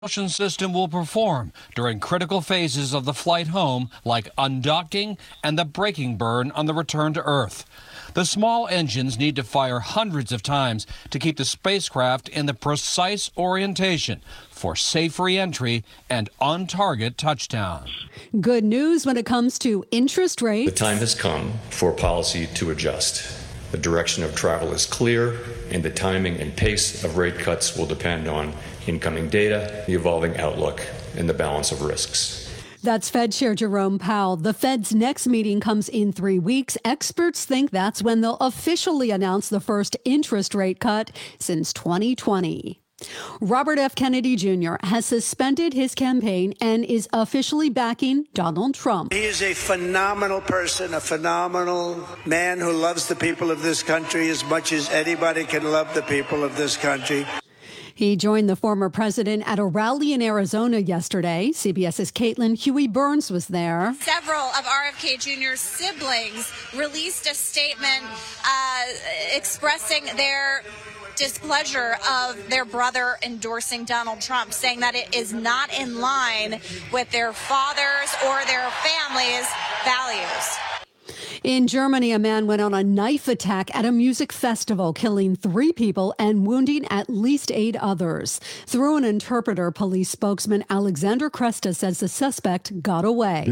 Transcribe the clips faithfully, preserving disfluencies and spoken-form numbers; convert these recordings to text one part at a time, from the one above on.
propulsion system will perform during critical phases of the flight home, like undocking and the braking burn on the return to Earth. The small engines need to fire hundreds of times to keep the spacecraft in the precise orientation for safe re-entry and on-target touchdown. Good news when it comes to interest rates. The time has come for policy to adjust. The direction of travel is clear, and the timing and pace of rate cuts will depend on incoming data, the evolving outlook, and the balance of risks. That's Fed Chair Jerome Powell. The Fed's next meeting comes in three weeks. Experts think that's when they'll officially announce the first interest rate cut since twenty twenty. Robert F. Kennedy Junior has suspended his campaign and is officially backing Donald Trump. He is a phenomenal person, a phenomenal man who loves the people of this country as much as anybody can love the people of this country. He joined the former president at a rally in Arizona yesterday. CBS's Caitlin Huey Burns was there. Several of R F K Junior's siblings released a statement uh, expressing their displeasure of their brother endorsing Donald Trump, saying that it is not in line with their fathers or their families' values. In Germany, a man went on a knife attack at a music festival, killing three people and wounding at least eight others. Through an interpreter, police spokesman Alexander Kresta says the suspect got away.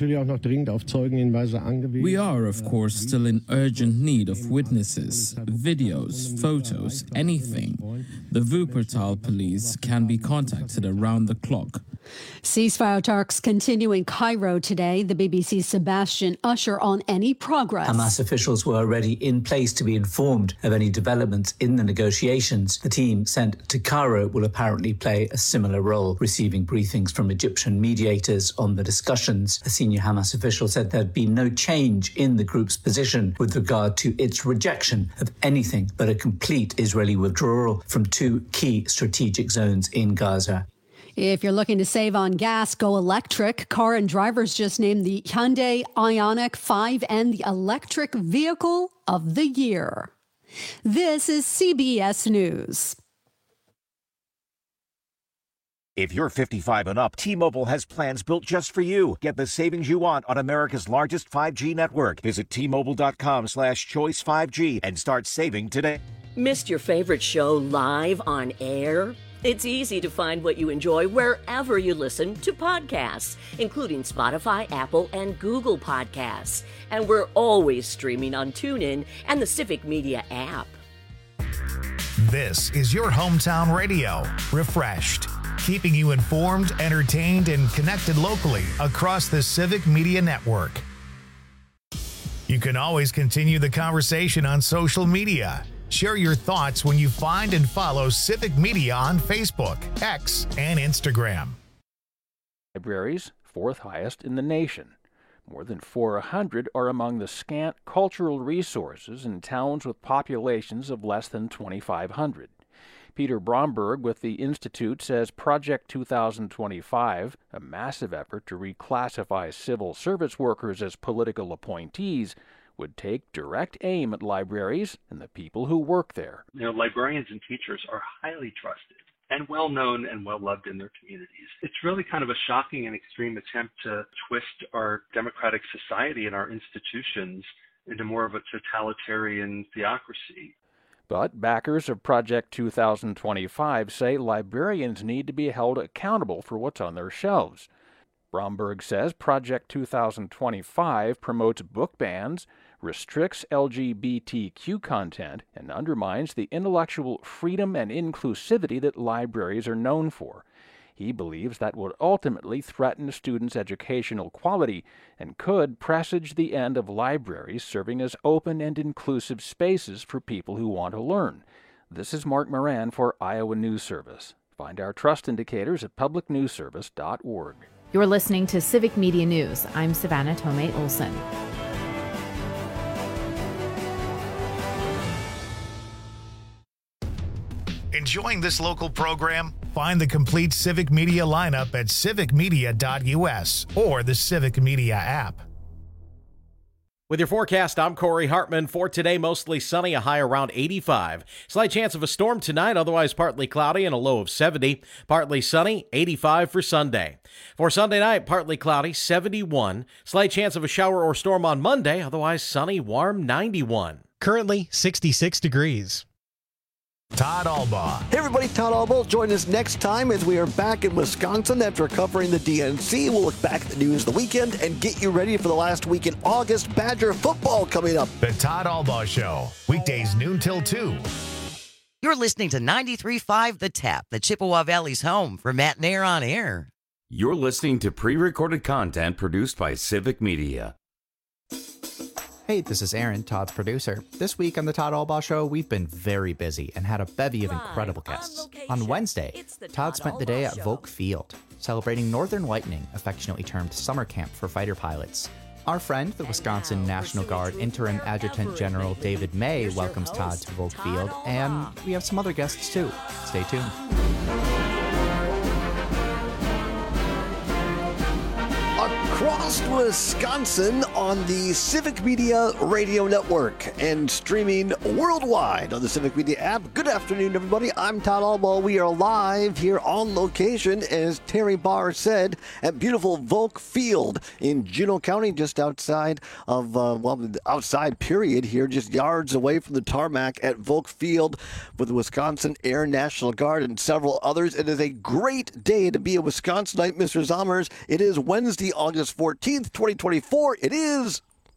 We are, of course, still in urgent need of witnesses, videos, photos, anything. The Wuppertal police can be contacted around the clock. Ceasefire talks continue in Cairo today. The B B C's Sebastian Usher on any progress. Hamas officials were already in place to be informed of any developments in the negotiations. The team sent to Cairo will apparently play a similar role, receiving briefings from Egyptian mediators on the discussions. A senior Hamas official said there'd be no change in the group's position with regard to its rejection of anything but a complete Israeli withdrawal from two key strategic zones in Gaza. If you're looking to save on gas, go electric. Car and Drivers just named the Hyundai Ioniq five and the electric vehicle of the year. This is C B S News. If you're fifty-five and up, T-Mobile has plans built just for you. Get the savings you want on America's largest five G network. Visit T-Mobile.com slash choice 5G and start saving today. Missed your favorite show live on air? It's easy to find what you enjoy wherever you listen to podcasts, including Spotify, Apple, and Google Podcasts. And we're always streaming on TuneIn and the Civic Media app. This is your hometown radio, refreshed, keeping you informed, entertained, and connected locally across the Civic Media Network. You can always continue the conversation on social media. Share your thoughts when you find and follow Civic Media on Facebook, X, and Instagram. Libraries, fourth highest in the nation. More than four hundred are among the scant cultural resources in towns with populations of less than twenty-five hundred. Peter Bromberg with the Institute says Project two thousand twenty-five, a massive effort to reclassify civil service workers as political appointees, would take direct aim at libraries and the people who work there. You know, librarians and teachers are highly trusted and well known and well loved in their communities. It's really kind of a shocking and extreme attempt to twist our democratic society and our institutions into more of a totalitarian theocracy. But backers of Project two thousand twenty-five say librarians need to be held accountable for what's on their shelves. Bromberg says Project two thousand twenty-five promotes book bans, restricts L G B T Q content, and undermines the intellectual freedom and inclusivity that libraries are known for. He believes that would ultimately threaten students' educational quality and could presage the end of libraries serving as open and inclusive spaces for people who want to learn. This is Mark Moran for Iowa News Service. Find our trust indicators at public news service dot org. You're listening to Civic Media News. I'm Savannah Tomei Olson. Enjoying this local program? Find the complete Civic Media lineup at civic media dot U S or the Civic Media app. With your forecast, I'm Corey Hartman. For today, mostly sunny, a high around eighty-five. Slight chance of a storm tonight, otherwise partly cloudy and a low of seventy. Partly sunny, eighty-five for Sunday. For Sunday night, partly cloudy, seventy-one. Slight chance of a shower or storm on Monday, otherwise sunny, warm, ninety-one. Currently sixty-six degrees. Todd Albaugh. Hey everybody, Todd Albaugh. Join us next time as we are back in Wisconsin after covering the D N C. We'll look back at the news of the weekend and get you ready for the last week in August. Badger football coming up. The Todd Albaugh Show, weekdays noon till two. You're listening to ninety-three point five The Tap, the Chippewa Valley's home for Matt Nair on air. You're listening to pre-recorded content produced by Civic Media. Hey, this is Aaron, Todd's producer. This week on the Todd Albaugh Show, we've been very busy and had a bevy of incredible guests. On Wednesday, Todd spent the day at Volk Field, celebrating Northern Lightning, affectionately termed summer camp for fighter pilots. Our friend, the Wisconsin National Guard Interim Adjutant General David May, welcomes Todd to Volk Field, and we have some other guests too. Stay tuned. Across Wisconsin on the Civic Media Radio Network and streaming worldwide on the Civic Media app. Good afternoon, everybody. I'm Todd Albaugh. We are live here on location, as Terry Barr said, at beautiful Volk Field in Juneau County, just outside of, uh, well, the outside period here, just yards away from the tarmac at Volk Field with the Wisconsin Air National Guard and several others. It is a great day to be a Wisconsinite, Mister Zommers. It is Wednesday, August fourteenth, twenty twenty-four. It is.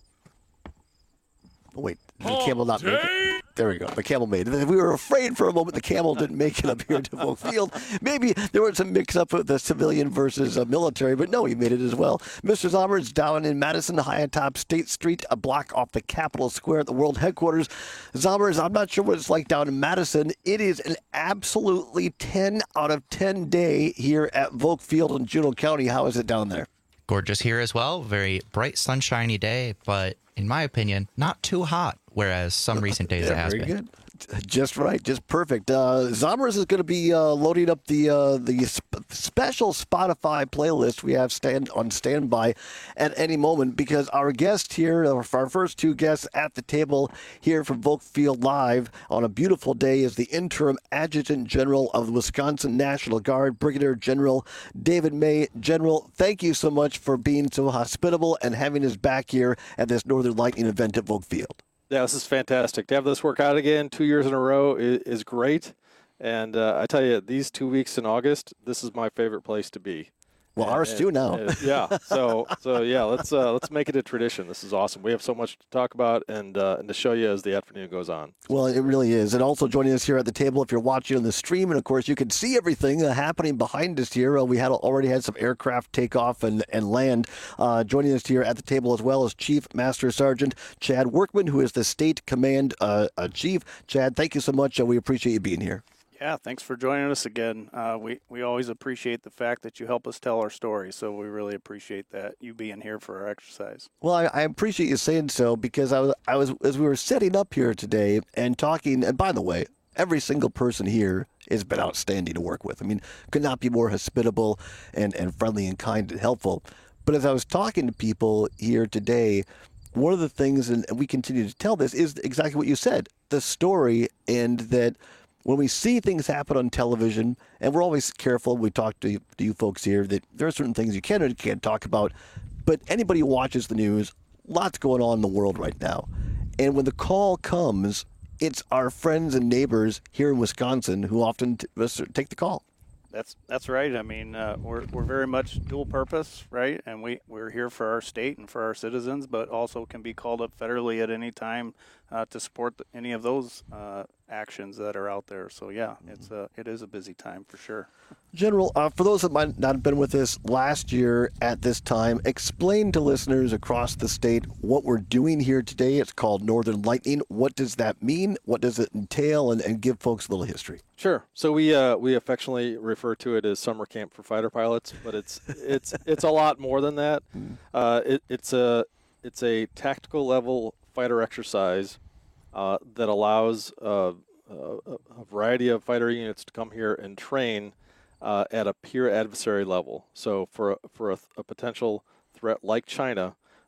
Oh, wait, did the camel not make it? There we go. The camel made it. We were afraid for a moment the camel didn't make it up here to Volk Field. Maybe there was some mix-up with the civilian versus uh, military, but no, he made it as well. Mister Zommers down in Madison, high atop State Street, a block off the Capitol Square at the World Headquarters. Zommers, I'm not sure what it's like down in Madison. It is an absolutely ten out of ten day here at Volk Field in Juneau County. How is it down there? Gorgeous here as well. Very bright, sunshiny day, but in my opinion, not too hot, whereas some recent days yeah, it has very been. Good. Just right, just perfect. Uh, Zommers is going to be uh, loading up the uh, the sp- special Spotify playlist we have stand on standby at any moment, because our guest here, our first two guests at the table here from Volk Field Live on a beautiful day, is the Interim Adjutant General of the Wisconsin National Guard, Brigadier General David May. General, thank you so much for being so hospitable and having us back here at this Northern Lightning event at Volk Field. Yeah, this is fantastic. To have this work out again two years in a row is, is great. And uh, I tell you, these two weeks in August, this is my favorite place to be. Well, and, ours and, too now. And, yeah. So, so yeah, let's uh, let's make it a tradition. This is awesome. We have so much to talk about and uh, and to show you as the afternoon goes on. Well, it really is. And also joining us here at the table, if you're watching on the stream, and of course you can see everything uh, happening behind us here. Uh, we had already had some aircraft take off and and land. Uh, joining us here at the table as well as Chief Master Sergeant Chad Workman, who is the State Command uh, uh, Chief. Chad, thank you so much. Uh, we appreciate you being here. Yeah, thanks for joining us again. Uh, we, we always appreciate the fact that you help us tell our story, so we really appreciate that, you being here for our exercise. Well, I, I appreciate you saying so, because I was, I was as we were setting up here today and talking, and by the way, every single person here has been outstanding to work with. I mean, could not be more hospitable and, and friendly and kind and helpful. But as I was talking to people here today, one of the things, and we continue to tell this, is exactly what you said, the story, and that when we see things happen on television, and we're always careful, we talk to you, to you folks here, that there are certain things you can and can't talk about, but anybody who watches the news, lots going on in the world right now. And when the call comes, it's our friends and neighbors here in Wisconsin who often t- take the call. That's that's right. I mean, uh, we're we're very much dual purpose, right? And we, we're here for our state and for our citizens, but also can be called up federally at any time uh, to support any of those uh, actions that are out there. So yeah, it's a, it is a busy time for sure. General, uh, for those that might not have been with us last year at this time, explain to listeners across the state what we're doing here today. It's called Northern Lightning. What does that mean? What does it entail? And, and give folks a little history. Sure. So we uh, we affectionately refer to it as summer camp for fighter pilots, but it's it's it's a lot more than that. Uh, it, it's a it's a tactical level fighter exercise uh, that allows uh, a, a variety of fighter units to come here and train uh, at a peer adversary level. So for a, for a, a potential threat like China,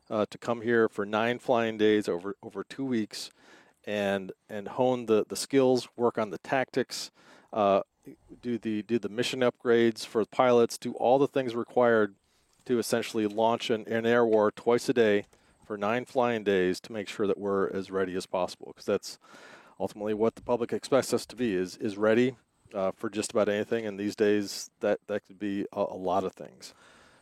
uh, to come here for nine flying days over over two weeks, and and hone the, the skills, work on the tactics, uh, do the do the mission upgrades for pilots, do all the things required to essentially launch an, an air war twice a day for nine flying days to make sure that we're as ready as possible, because that's ultimately what the public expects us to be, is is ready uh, for just about anything. And these days, that, that could be a, a lot of things.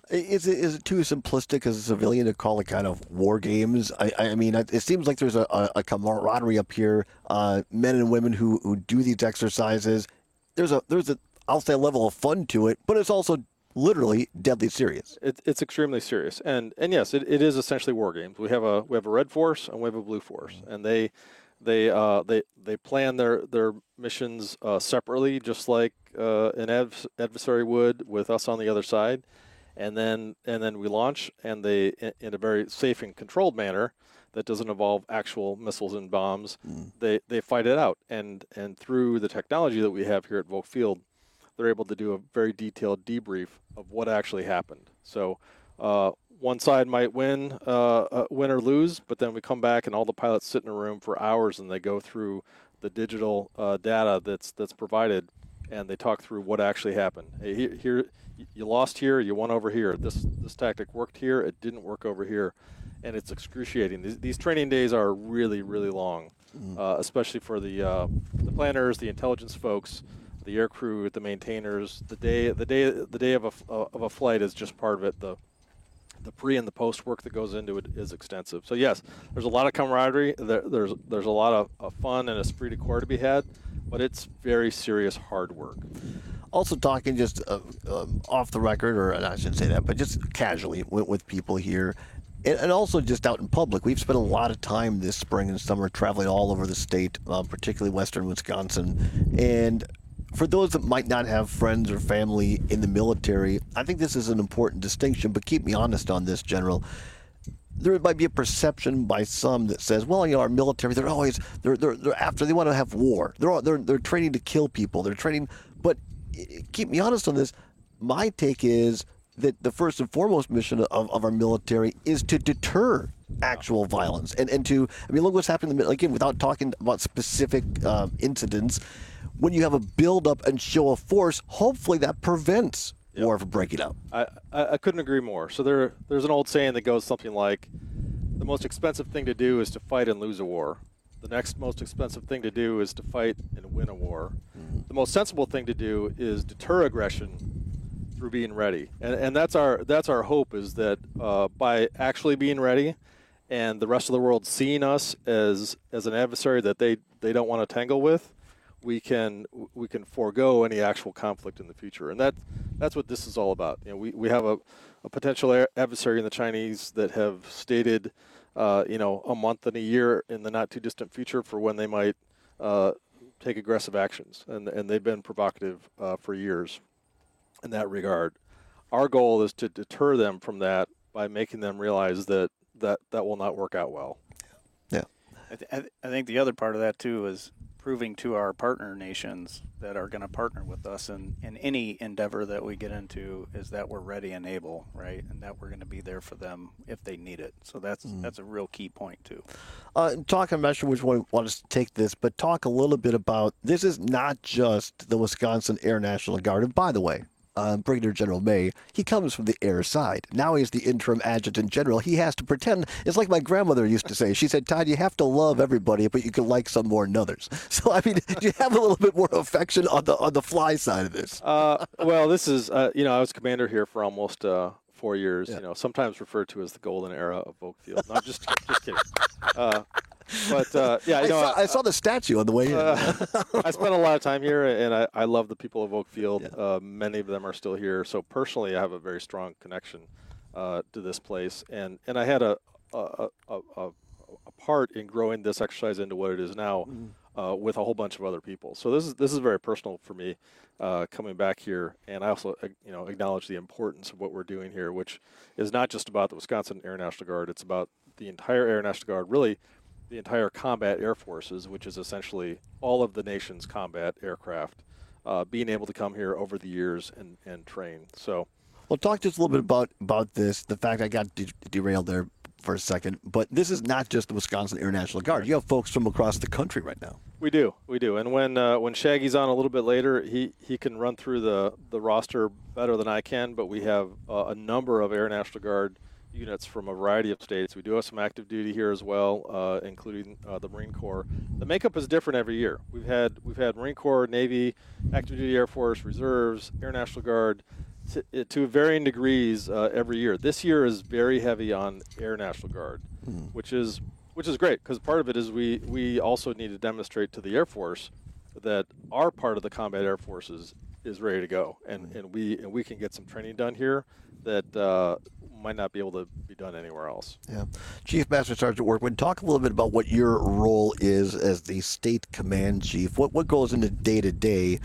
Is it, is it too simplistic as a civilian to call it kind of war games? I, I mean, it seems like there's a, a camaraderie up here, uh, men and women who, who do these exercises. There's a, there's a, I'll say, a level of fun to it, but it's also literally deadly serious. It, it's extremely serious, and and yes, it, it is essentially war games. We have a we have a red force and we have a blue force, and they they uh, they they plan their their missions uh, separately, just like uh, an adv- adversary would with us on the other side, and then and then we launch, and they in, in a very safe and controlled manner that doesn't involve actual missiles and bombs. Mm. They they fight it out, and and through the technology that we have here at Volk Field, they're able to do a very detailed debrief of what actually happened. So uh, one side might win, uh, uh, win or lose, but then we come back and all the pilots sit in a room for hours and they go through the digital uh, data that's that's provided, and they talk through what actually happened. Hey, here, here, you lost here, you won over here. This this tactic worked here, it didn't work over here, and it's excruciating. These, these training days are really, really long, mm. uh, especially for the uh, the planners, the intelligence folks, the air crew, the maintainers. The day, the day, the day of a uh, of a flight is just part of it. The the pre and the post work that goes into it is extensive. So yes, there's a lot of camaraderie. There, there's there's a lot of, of fun and esprit de corps to be had, but it's very serious, hard work. Also, talking just uh, um, off the record, or I shouldn't say that, but just casually with, with people here. And also just out in public. We've spent a lot of time this spring and summer traveling all over the state, uh, particularly western Wisconsin. And for those that might not have friends or family in the military, I think this is an important distinction, but keep me honest on this, General. There might be a perception by some that says, well, you know, our military, they're always, they're they're, they're after, they want to have war. They're, all, they're, they're training to kill people. They're training, but keep me honest on this. My take is that the first and foremost mission of, of our military is to deter actual violence. And, and to, I mean, look what's happening, again, without talking about specific uh, incidents. When you have a build-up and show of force, hopefully that prevents yep. war from breaking out. I, I, I couldn't agree more. So there, there's an old saying that goes something like, the most expensive thing to do is to fight and lose a war. The next most expensive thing to do is to fight and win a war. Mm-hmm. The most sensible thing to do is deter aggression through being ready. And, and that's our that's our hope, is that uh, by actually being ready and the rest of the world seeing us as as an adversary that they, they don't want to tangle with, we can we can forego any actual conflict in the future. And that that's what this is all about. You know, we, we have a, a potential adversary in the Chinese that have stated uh, you know, a month and a year in the not too distant future for when they might uh, take aggressive actions. And and they've been provocative uh, for years in that regard. Our goal is to deter them from that by making them realize that that, that will not work out well. Yeah. I, th- I think the other part of that, too, is proving to our partner nations that are going to partner with us in, in any endeavor that we get into is that we're ready and able, right? And that we're going to be there for them if they need it. So that's mm. that's a real key point, too. Uh, talk, I'm not sure which one want us to take this, but talk a little bit about, this is not just the Wisconsin Air National Guard. And by the way, Uh, Brigadier General May, he comes from the air side. Now he's the interim adjutant general. He has to pretend. It's like my grandmother used to say. She said, Todd, you have to love everybody, but you can like some more than others. So, I mean, do you have a little bit more affection on the on the fly side of this? Uh, well, this is, uh, you know, I was commander here for almost uh, four years, yeah. you know, sometimes referred to as the golden era of Volk Field. No, just, just kidding. Uh, But, uh, yeah, you I know, saw, I, I saw the statue on the way in. Uh, I spent a lot of time here, and I, I love the people of Volk Field. Yeah. Uh, many of them are still here. So personally, I have a very strong connection uh, to this place. And, and I had a, a, a, a, a part in growing this exercise into what it is now mm. uh, with a whole bunch of other people. So this is this is very personal for me uh, coming back here. And I also you know, acknowledge the importance of what we're doing here, which is not just about the Wisconsin Air National Guard. It's about the entire Air National Guard, really the entire combat air forces, which is essentially all of the nation's combat aircraft, uh, being able to come here over the years and, and train. So, well, talk to us a little bit about, about this, the fact I got de- derailed there for a second, but this is not just the Wisconsin Air National Guard. You have folks from across the country right now. We do, we do. And when uh, when Shaggy's on a little bit later, he, he can run through the, the roster better than I can, but we have uh, a number of Air National Guard units from a variety of states. We do have some active duty here as well, uh, including uh, the Marine Corps. The makeup is different every year. We've had we've had Marine Corps, Navy, active duty Air Force, Reserves, Air National Guard, to, to varying degrees uh, every year. This year is very heavy on Air National Guard, hmm. which is which is great, because part of it is we we also need to demonstrate to the Air Force that our part of the combat Air Force is, is ready to go, and and we and we can get some training done here that uh, might not be able to be done anywhere else. Yeah. Chief Master Sergeant Workman, talk a little bit about what your role is as the state command chief. What what goes into day to day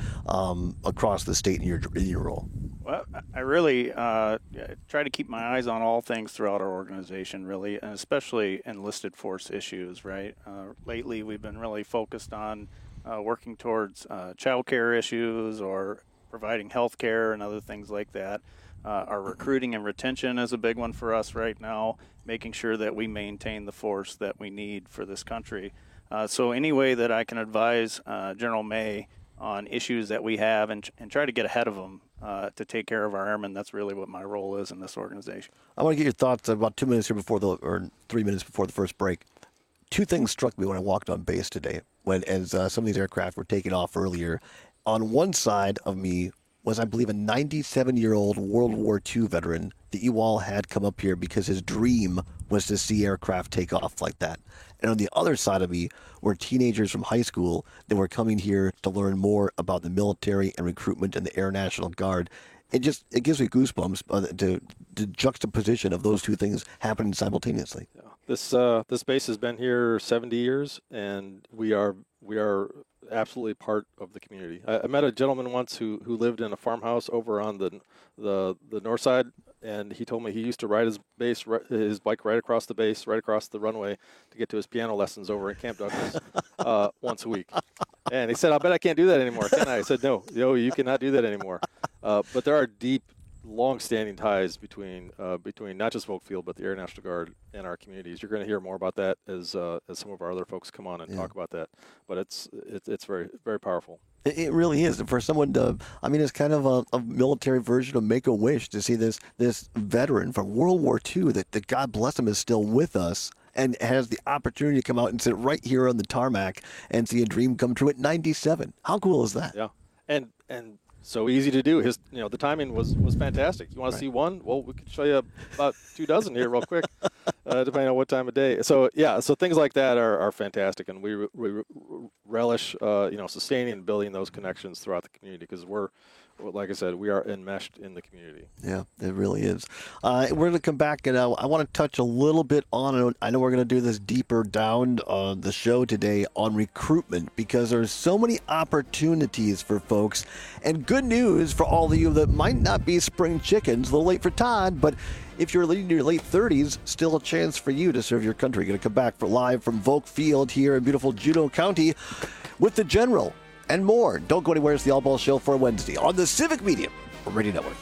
across the state in your in your role? Well, I really uh, try to keep my eyes on all things throughout our organization, really, and especially enlisted force issues, right? Uh, lately, we've been really focused on uh, working towards uh, child care issues or providing health care and other things like that. Uh, our recruiting and retention is a big one for us right now, making sure that we maintain the force that we need for this country. Uh, so any way that I can advise uh, General May on issues that we have and, and try to get ahead of them uh, to take care of our airmen, that's really what my role is in this organization. I want to get your thoughts about two minutes here before the, or three minutes before the first break. Two things struck me when I walked on base today, when as uh, some of these aircraft were taking off earlier. On one side of me was, I believe, a ninety-seven-year-old World War Two veteran that you all had come up here because his dream was to see aircraft take off like that. And on the other side of me were teenagers from high school that were coming here to learn more about the military and recruitment in the Air National Guard. It just it gives me goosebumps uh, to the juxtaposition of those two things happening simultaneously. Yeah. This uh, this base has been here seventy years, and we are we are absolutely part of the community. I, I met a gentleman once who, who lived in a farmhouse over on the the the north side, and he told me he used to ride his base his bike right across the base, right across the runway to get to his piano lessons over in Camp Douglas uh, once a week. And he said, "I bet I can't do that anymore, can I?" I said, "No, no, you cannot do that anymore." Uh, but there are deep, long-standing ties between uh, between not just Volk Field but the Air National Guard and our communities. You're going to hear more about that as uh, as some of our other folks come on and yeah. talk about that. But it's it's it's very very powerful. It, it really is. For someone to, I mean, it's kind of a, a military version of Make-A-Wish to see this this veteran from World War Two that, that God bless him is still with us and has the opportunity to come out and sit right here on the tarmac and see a dream come true at ninety-seven. How cool is that? Yeah, and and. So easy to do. His, you know, the timing was, was fantastic. You want to see one? Well, we can show you about two dozen here real quick, uh, depending on what time of day. So yeah, so things like that are, are fantastic, and we, re- we relish, uh, you know, sustaining and building those connections throughout the community because we're, like I said, we are enmeshed in the community. Yeah, it really is. Uh, we're going to come back, and uh, I want to touch a little bit on, I know we're going to do this deeper down on the show today on recruitment because there's so many opportunities for folks, and good news for all of you that might not be spring chickens, a little late for Todd, but if you're in your late thirties, still a chance for you to serve your country. Going to come back for live from Volk Field here in beautiful Juneau County with the General. And more. Don't go anywhere. It's the All Ball Show for Wednesday on the Civic Media Radio Network.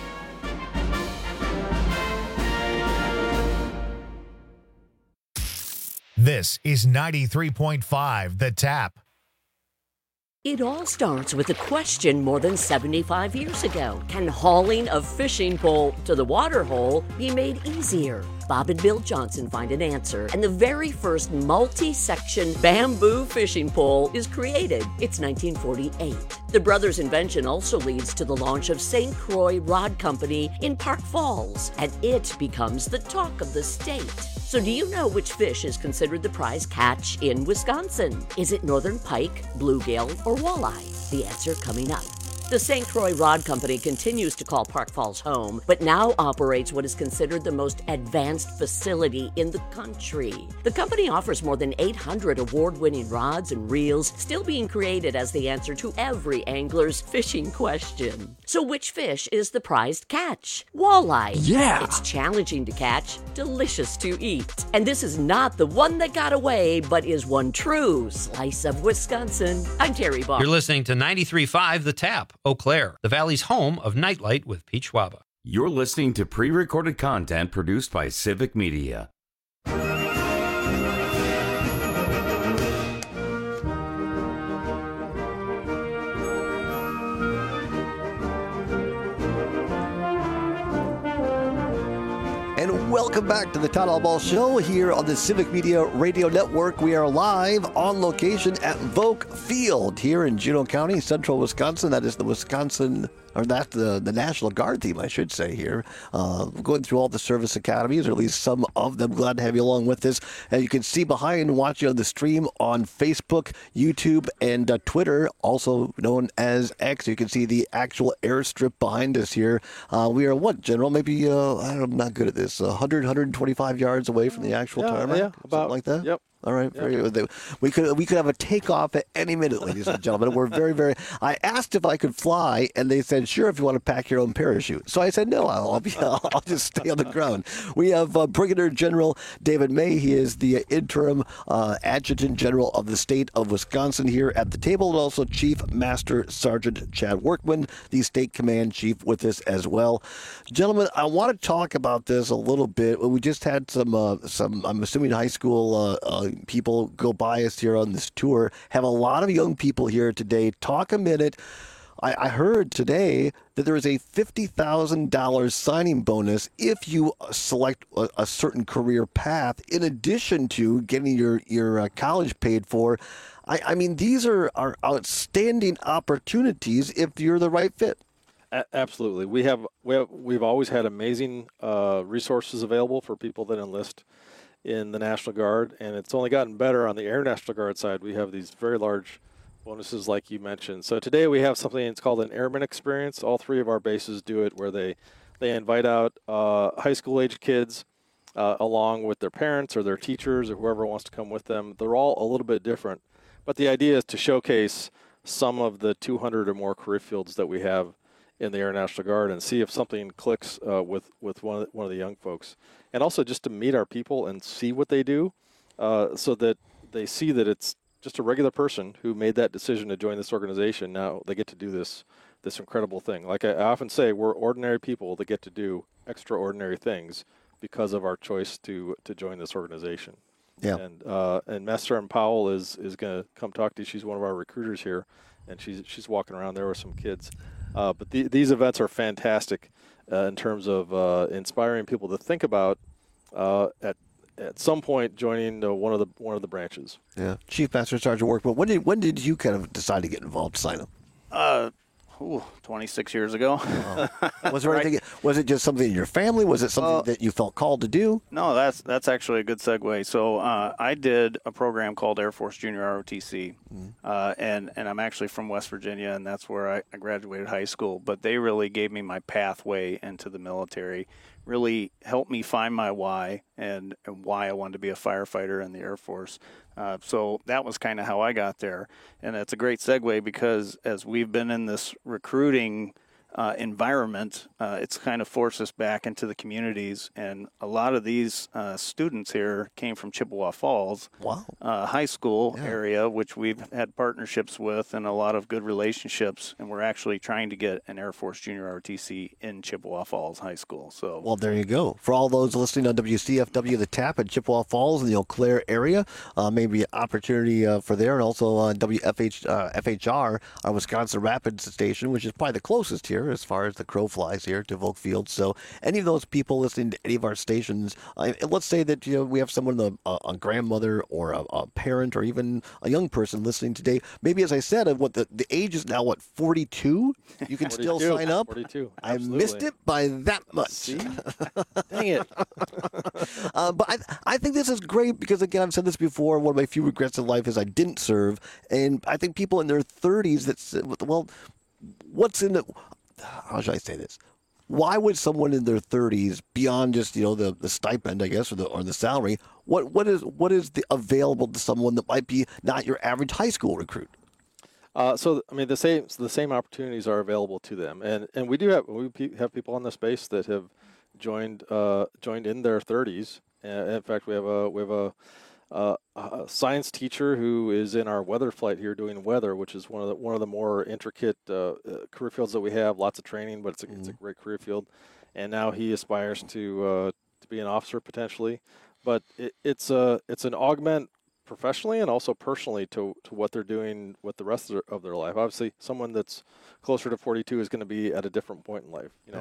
This is ninety-three point five The Tap. It all starts with a question more than seventy-five years ago. Can hauling a fishing pole to the water hole be made easier? Bob and Bill Johnson find an answer, and the very first multi-section bamboo fishing pole is created. It's nineteen forty-eight. The brothers' invention also leads to the launch of Saint Croix Rod Company in Park Falls, and it becomes the talk of the state. So do you know which fish is considered the prize catch in Wisconsin? Is it northern pike, bluegill, or walleye? The answer coming up. The Saint Croix Rod Company continues to call Park Falls home, but now operates what is considered the most advanced facility in the country. The company offers more than eight hundred award-winning rods and reels, still being created as the answer to every angler's fishing question. So which fish is the prized catch? Walleye. Yeah! It's challenging to catch, delicious to eat. And this is not the one that got away, but is one true slice of Wisconsin. I'm Terry Barr. You're listening to ninety-three point five The Tap. Eau Claire, the Valley's home of Nightlight with Pete Schwaba. You're listening to pre-recorded content produced by Civic Media. Welcome back to the Todd Allball Show here on the Civic Media Radio Network. We are live on location at Volk Field here in Juneau County, central Wisconsin. That is the Wisconsin, or that's the, the National Guard team, I should say here. Uh, going through all the service academies, or at least some of them. Glad to have you along with us. And you can see behind, watching on the stream on Facebook, YouTube, and uh, Twitter, also known as X. You can see the actual airstrip behind us here. Uh, we are what, General? Maybe, uh, I don't know, I'm not good at this, uh, one hundred, one twenty-five yards away from the actual yeah, tarmac? Yeah, about, something like that? Yep. All right, very good. We could we could have a takeoff at any minute, ladies and gentlemen. We're very, very. I asked if I could fly, and they said, "Sure, if you want to pack your own parachute." So I said, "No, I'll I'll, be, I'll, I'll just stay on the ground." We have uh, Brigadier General David May. He is the interim uh, Adjutant General of the state of Wisconsin here at the table, and also Chief Master Sergeant Chad Workman, the State Command Chief, with us as well. Gentlemen, I want to talk about this a little bit. We just had some uh, some. I'm assuming high school. Uh, uh, people go by us here on this tour, have a lot of young people here today. Talk a minute. I, I heard today that there is a fifty thousand dollars signing bonus if you select a, a certain career path, in addition to getting your, your uh, college paid for. I, I mean, these are, are outstanding opportunities if you're the right fit. A- absolutely. We have, we have, we've always had amazing uh, resources available for people that enlist in the National Guard, and it's only gotten better on the Air National Guard side. We have these very large bonuses like you mentioned. So today we have something, it's called an Airman Experience. All three of our bases do it, where they, they invite out uh, high school age kids uh, along with their parents or their teachers or whoever wants to come with them. They're all a little bit different, but the idea is to showcase some of the two hundred or more career fields that we have in the Air National Guard and see if something clicks uh, with, with one of, the, one of the young folks. And also just to meet our people and see what they do uh, so that they see that it's just a regular person who made that decision to join this organization. Now they get to do this this incredible thing. Like I often say, we're ordinary people that get to do extraordinary things because of our choice to, to join this organization. Yeah. And uh, and Master Sergeant Powell is, is going to come talk to you. She's one of our recruiters here, and she's she's walking around there with some kids. Uh, but the, these events are fantastic uh, in terms of uh, inspiring people to think about uh, at at some point joining uh, one of the one of the branches. Yeah, Chief Master Sergeant Workman. When did when did you kind of decide to get involved, sign up? Uh, ooh, twenty-six years ago. Oh. Was there anything? Was it just something in your family? Was it something Uh, that you felt called to do? No, that's that's actually a good segue. So uh, I did a program called Air Force Junior R O T C, Mm-hmm. uh, and and I'm actually from West Virginia, and that's where I, I graduated high school. But they really gave me my pathway into the military. Really helped me find my why and, and why I wanted to be a firefighter in the Air Force. Uh, so that was kind of how I got there. And it's a great segue because as we've been in this recruiting uh, environment, uh, it's kind of forced us back into the communities. And a lot of these uh, students here came from Chippewa Falls wow. uh, high school Yeah. area, which we've had partnerships with and a lot of good relationships. And we're actually trying to get an Air Force Junior R O T C in Chippewa Falls High School. So, Well, there you go. For all those listening on W C F W The Tap in Chippewa Falls in the Eau Claire area, uh, maybe an opportunity uh, for there, and also uh, W F H, uh, F H R, our Wisconsin Rapids station, which is probably the closest here as far as the crow flies here to Volk Field. So any of those people listening to any of our stations, uh, and let's say that you know we have someone, a, a grandmother or a, a parent or even a young person listening today, maybe as I said, of what the, the age is now, what, forty-two? You can still forty-two. sign up? forty-two. I missed it by that much. See? Dang it. uh, but I, I think this is great because, again, I've said this before. One of my few regrets in life is I didn't serve. And I think people in their thirties that, say, well, what's in it? How should I say this? Why would someone in their thirties, beyond just you know the, the stipend, I guess, or the or the salary, what what is what is the available to someone that might be not your average high school recruit? Uh, so I mean, the same the same opportunities are available to them, and and we do have we pe- have people on the space that have joined uh, joined in their thirties. Uh, in fact, we have a we have a, a, a science teacher who is in our weather flight here doing weather, which is one of the one of the more intricate uh, uh, career fields that we have. Lots of training, but it's a, mm-hmm. it's a great career field. And now he aspires to uh, to be an officer potentially, but it, it's a it's an augment professionally and also personally to, to what they're doing with the rest of their, of their life. Obviously, someone that's closer to forty-two is going to be at a different point in life. You know,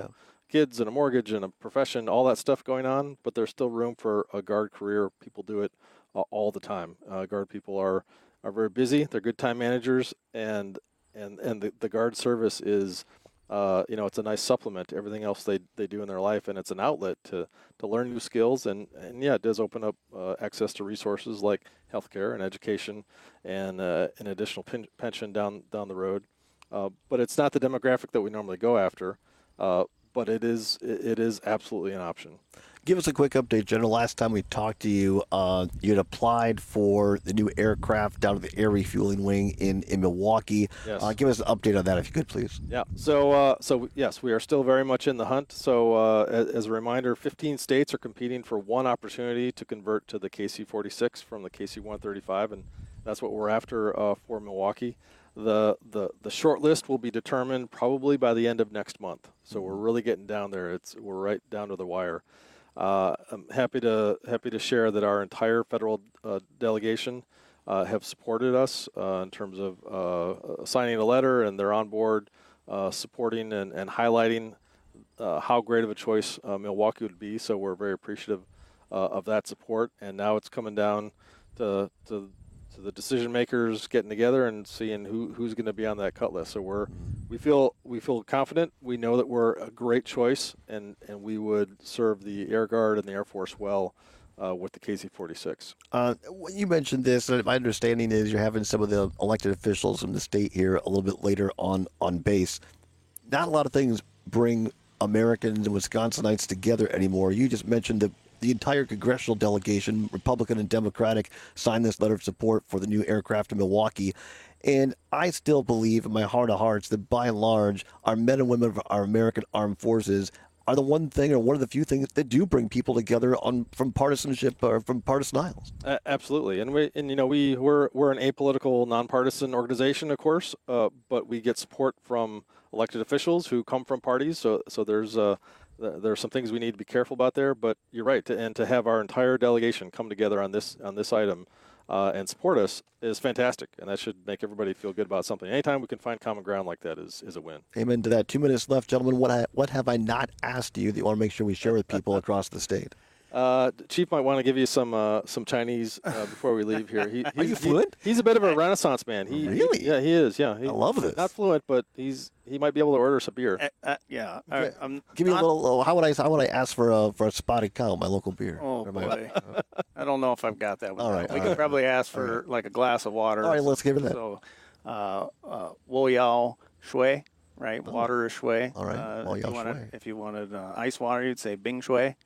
kids and a mortgage and a profession, all that stuff going on, but there's still room for a guard career. People do it uh, all the time. Uh, guard people are, are very busy. They're good time managers, and and, and the, the guard service is, uh, you know, it's a nice supplement to everything else they, they do in their life, and it's an outlet to, to learn new skills. And, and yeah, it does open up uh, access to resources like healthcare and education and uh, an additional pen- pension down down the road. Uh, but it's not the demographic that we normally go after. Uh, but it is it is absolutely an option. Give us a quick update, General. Last time we talked to you, uh, you had applied for the new aircraft down at the Air Refueling Wing in, in Milwaukee. Yes. Uh, give us an update on that, if you could, please. Yeah. So, uh, so yes, we are still very much in the hunt. So, uh, as, as a reminder, fifteen states are competing for one opportunity to convert to the K C forty-six from the K C one thirty-five, and that's what we're after uh, for Milwaukee. The, the the short list will be determined probably by the end of next month. So we're really getting down there. It's we're right down to the wire. Uh, I'm happy to happy to share that our entire federal uh, delegation uh, have supported us uh, in terms of uh, signing a letter, and they're on board uh, supporting and, and highlighting uh, how great of a choice uh, Milwaukee would be. So we're very appreciative uh, of that support. And now it's coming down to to, to the decision makers getting together and seeing who, who's going to be on that cut list. So we're we feel we feel confident. We know that we're a great choice, and, and we would serve the Air Guard and the Air Force well uh, with the K C forty-six. Uh, you mentioned this, and my understanding is you're having some of the elected officials from the state here a little bit later on on base. Not a lot of things bring Americans and Wisconsinites together anymore. You just mentioned that the entire congressional delegation, Republican and Democratic, signed this letter of support for the new aircraft in Milwaukee. And I still believe in my heart of hearts that by and large, our men and women of our American armed forces are the one thing or one of the few things that do bring people together on from partisanship or from partisan aisles. Uh, absolutely. And we, and you know, we, we're, we're an apolitical, nonpartisan organization, of course, uh, but we get support from elected officials who come from parties. So, so there's uh, there are some things we need to be careful about there, but you're right. To, and to have our entire delegation come together on this, on this item uh, and support us is fantastic. And that should make everybody feel good about something. Anytime we can find common ground like that is, is a win. Amen to that. Two minutes left, gentlemen. What I, what have I not asked you that you want to make sure we share with people across the state? Uh, Chief might want to give you some uh, some Chinese uh, before we leave here. He, Are you fluent? He, he's a bit of a Renaissance man. He, really? He, yeah, he is. Yeah, he, I love this. Not fluent, but he's he might be able to order us a beer. Uh, uh, yeah. I, I'm Give me not, a little. How would I? How would I ask for a for a spotted cow, my local beer? Oh my, boy, I don't know if I've got that one. All right, we all could right. probably ask for right. like a glass of water. All right, let's give it that. So, uh, uh, Wo Yao Shui, right? Oh. water is Shui. All right, uh, Wo if Yao you wanted, Shui. If you wanted uh, ice water, you'd say Bing Shui.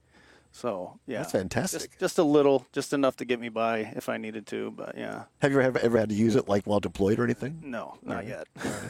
So yeah, That's fantastic. Just, just a little, just enough to get me by if I needed to. But yeah. Have you ever ever had to use it like while deployed or anything? No, not yet.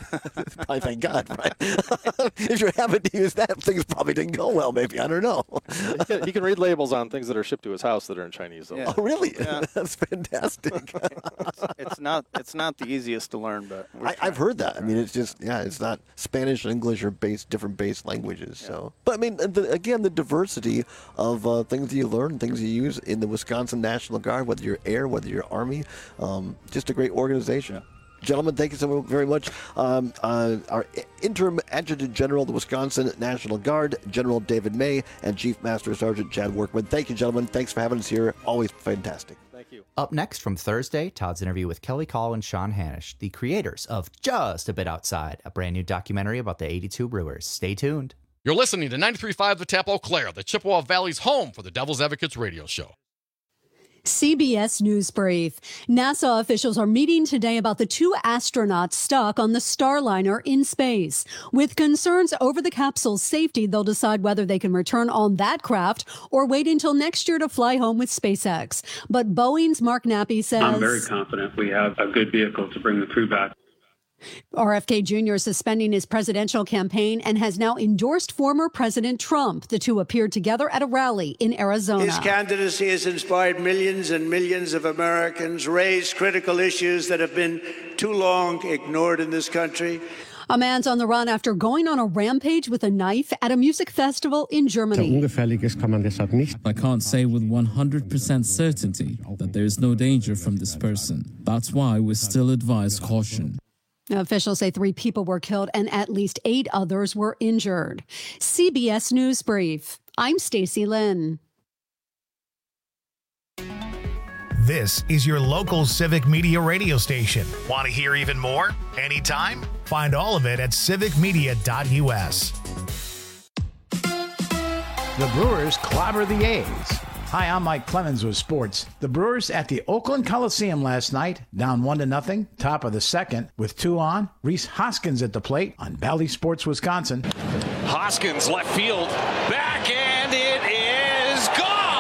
I thank God, right? If you're having to use that, things probably didn't go well. Maybe I don't know. he, can, he can read labels on things that are shipped to his house that are in Chinese, though. Yeah. Oh, really? Yeah. That's fantastic. it's, it's not, it's not the easiest to learn, but we're I, I've heard that. I mean, it's just yeah, it's not Spanish and English are based different base languages. So, but I mean, the, again, the diversity of uh, things that you learn, things you use in the Wisconsin National Guard, whether you're Air, whether you're Army, um, just a great organization. Yeah. Gentlemen, thank you so very much. Um, uh, our interim Adjutant General of the Wisconsin National Guard, General David May, and Chief Master Sergeant Chad Workman. Thank you, gentlemen. Thanks for having us here. Always fantastic. Thank you. Up next from Thursday, Todd's interview with Kelly Call and Sean Hanish, the creators of Just a Bit Outside, a brand new documentary about the eighty-two Brewers. Stay tuned. You're listening to ninety-three point five The Tap Eau Claire, the Chippewa Valley's home for the Devil's Advocates radio show. C B S News Brief. NASA officials are meeting today about the two astronauts stuck on the Starliner in space. With concerns over the capsule's safety, they'll decide whether they can return on that craft or wait until next year to fly home with SpaceX. But Boeing's Mark Nappy says... I'm very confident we have a good vehicle to bring the crew back. R F K Junior is suspending his presidential campaign and has now endorsed former President Trump. The two appeared together at a rally in Arizona. His candidacy has inspired millions and millions of Americans, raised critical issues that have been too long ignored in this country. A man's on the run after going on a rampage with a knife at a music festival in Germany. I can't say with one hundred percent certainty that there is no danger from this person. That's why we still advise caution. Officials say three people were killed and at least eight others were injured. C B S News Brief. I'm Stacey Lynn. This is your local Civic Media radio station. Want to hear even more? Anytime? Find all of it at civic media dot u s. The Brewers clobber the A's. Hi, I'm Mike Clemens with sports. The Brewers at the Oakland Coliseum last night, down one to nothing, top of the second, with two on. Rhys Hoskins at the plate on Valley Sports, Wisconsin. Hoskins left field, back, and it is